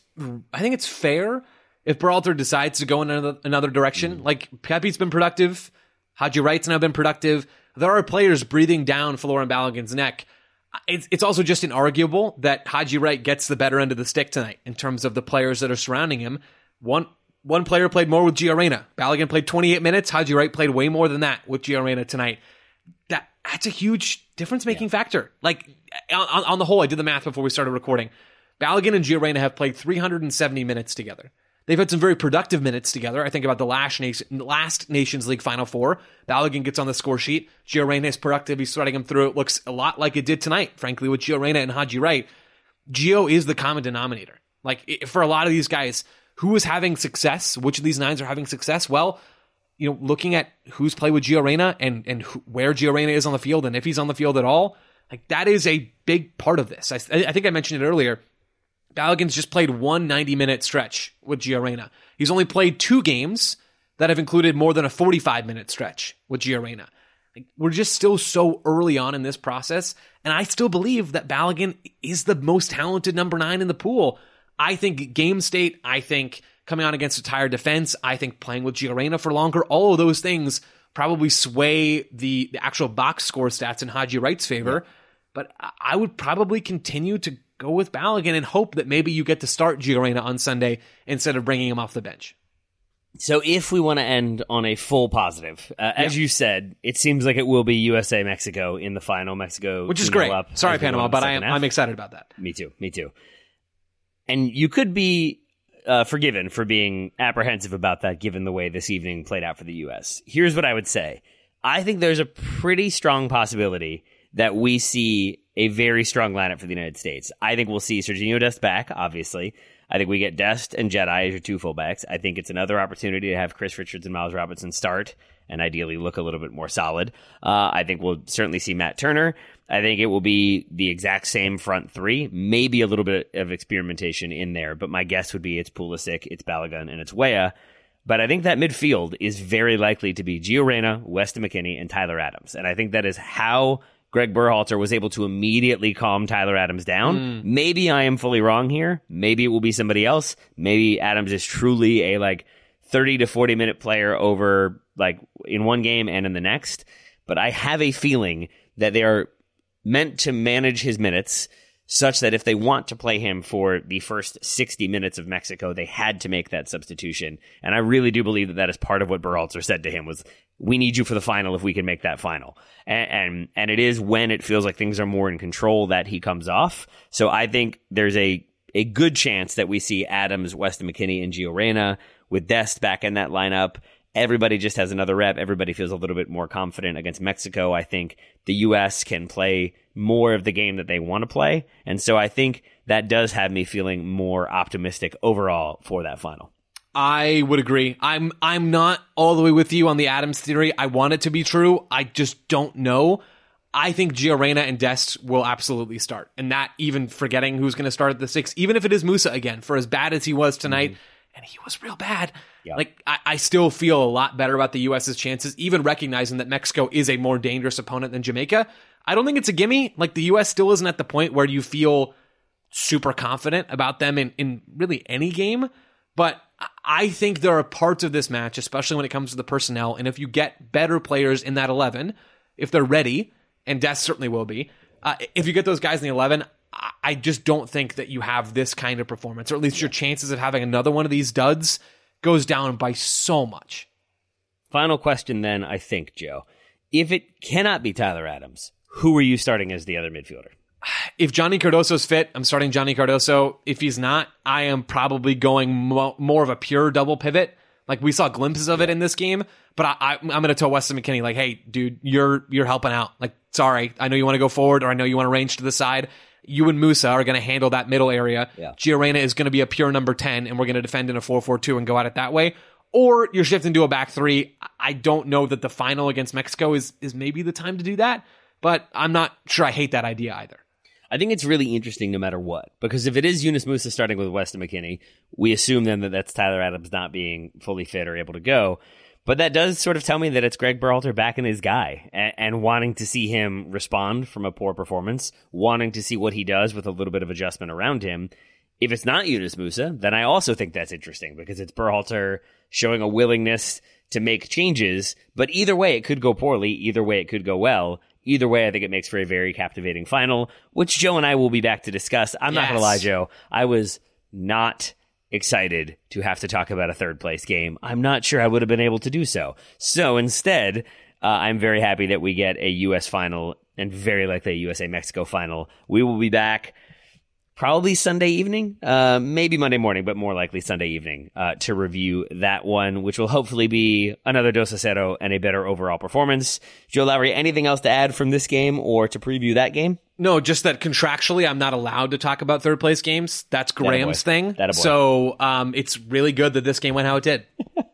fair if Berhalter decides to go in another direction. Like, Pepe's been productive. Haji Wright's now been productive. There are players breathing down Folarin Balogun's neck. It's also just inarguable that Haji Wright gets the better end of the stick tonight in terms of the players that are surrounding him. One player played more with Gio Reyna. Balogun played 28 minutes. Haji Wright played way more than that with Gio Reyna tonight. That's a huge difference-making factor. Like, on the whole, I did the math before we started recording. Balogun and Gio Reyna have played 370 minutes together. They've had some very productive minutes together. I think about the last Nations League Final Four. Balogun gets on the score sheet. Gio Reyna is productive. He's threading him through. It looks a lot like it did tonight, frankly, with Gio Reyna and Haji Wright. Gio is the common denominator. Like, for a lot of these guys, who is having success? Which of these 9s are having success? Well, looking at who's played with Gio Reyna and where Gio Reyna is on the field, and if he's on the field at all, like, that is a big part of this. I think I mentioned it earlier. Balogun's just played one 90-minute stretch with Gio Reyna. He's only played 2 games that have included more than a 45-minute stretch with Gio Reyna. Like, we're just still so early on in this process, and I still believe that Balogun is the most talented number 9 in the pool. I think game state, I think coming on against a tired defense, I think playing with Gio Reyna for longer, all of those things probably sway the actual box score stats in Haji Wright's favor. Yeah. But I would probably continue to go with Balogun and hope that maybe you get to start Gio Reyna on Sunday instead of bringing him off the bench. So if we want to end on a full positive, as you said, it seems like it will be USA-Mexico in the final. Mexico, which is great. Sorry, Panama, but I'm excited about that. Me too. And you could be forgiven for being apprehensive about that given the way this evening played out for the U.S. Here's what I would say. I think there's a pretty strong possibility that we see a very strong lineup for the United States. I think we'll see Sergiño Dest back, obviously. I think we get Dest and Jedi as your 2 fullbacks. I think it's another opportunity to have Chris Richards and Miles Robinson start and ideally look a little bit more solid. I think we'll certainly see Matt Turner. I think it will be the exact same front 3, maybe a little bit of experimentation in there, but my guess would be it's Pulisic, it's Balogun, and it's Weah. But I think that midfield is very likely to be Gio Reyna, Weston McKennie, and Tyler Adams. And I think that is how Greg Berhalter was able to immediately calm Tyler Adams down. Maybe I am fully wrong here. Maybe it will be somebody else. Maybe Adams is truly a 30 to 40 minute player over in one game and in the next. But I have a feeling that they are meant to manage his minutes such that if they want to play him for the first 60 minutes of Mexico, they had to make that substitution. And I really do believe that is part of what Berhalter said to him was, we need you for the final if we can make that final. And it is when it feels like things are more in control that he comes off. So I think there's a good chance that we see Adams, Weston McKennie, and Gio Reyna with Dest back in that lineup. Everybody just has another rep. Everybody feels a little bit more confident against Mexico. I think the U.S. can play more of the game that they want to play. And so I think that does have me feeling more optimistic overall for that final. I would agree. I'm not all the way with you on the Adams theory. I want it to be true. I just don't know. I think Gio Reyna and Dest will absolutely start. And that even forgetting who's going to start at the 6, even if it is Musa again, for as bad as he was tonight, and he was real bad. Yeah. I still feel a lot better about the U.S.'s chances, even recognizing that Mexico is a more dangerous opponent than Jamaica. I don't think it's a gimme. The U.S. still isn't at the point where you feel super confident about them in really any game. But I think there are parts of this match, especially when it comes to the personnel, and if you get better players in that 11, if they're ready, and Dest certainly will be, if you get those guys in the 11, I just don't think that you have this kind of performance, or at least your chances of having another one of these duds goes down by so much. Final question then, I think, Joe. If it cannot be Tyler Adams, who are you starting as the other midfielder? If Johnny Cardoso's fit, I'm starting Johnny Cardoso. If he's not, I am probably going more of a pure double pivot. We saw glimpses of it in this game, but I'm going to tell Weston McKennie, hey, dude, you're helping out. Sorry, I know you want to go forward, or I know you want to range to the side. You and Musa are going to handle that middle area. Yeah. Gio Reyna is going to be a pure number 10, and we're going to defend in a 4-4-2 and go at it that way. Or you're shifting to a back 3. I don't know that the final against Mexico is maybe the time to do that, but I'm not sure I hate that idea either. I think it's really interesting no matter what, because if it is Yunus Musa starting with Weston McKennie, we assume then that that's Tyler Adams not being fully fit or able to go. But that does sort of tell me that it's Greg Berhalter backing his guy and wanting to see him respond from a poor performance, wanting to see what he does with a little bit of adjustment around him. If it's not Yunus Musa, then I also think that's interesting because it's Berhalter showing a willingness to make changes. But either way, it could go poorly. Either way, it could go well. Either way, I think it makes for a very captivating final, which Joe and I will be back to discuss. I'm not going to lie, Joe. I was not excited to have to talk about a third place game. I'm not sure I would have been able to do so. So instead, I'm very happy that we get a U.S. final and very likely a USA-Mexico final. We will be back probably Sunday evening, maybe Monday morning, but more likely Sunday evening to review that one, which will hopefully be another 2-0 and a better overall performance. Joe Lowry, anything else to add from this game or to preview that game? No, just that contractually I'm not allowed to talk about third place games. That's Graham's thing. So it's really good that this game went how it did.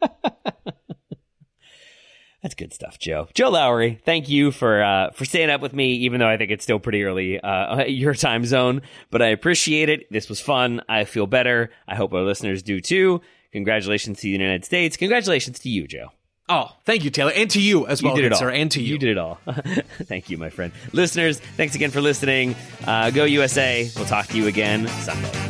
That's good stuff, Joe. Joe Lowry, thank you for staying up with me, even though I think it's still pretty early your time zone. But I appreciate it. This was fun. I feel better. I hope our listeners do too. Congratulations to the United States. Congratulations to you, Joe. Oh, thank you, Taylor. And to you as well, You did it all. sir. And to you. You did it all. Thank you, my friend. Listeners, thanks again for listening. Go USA. We'll talk to you again Sunday.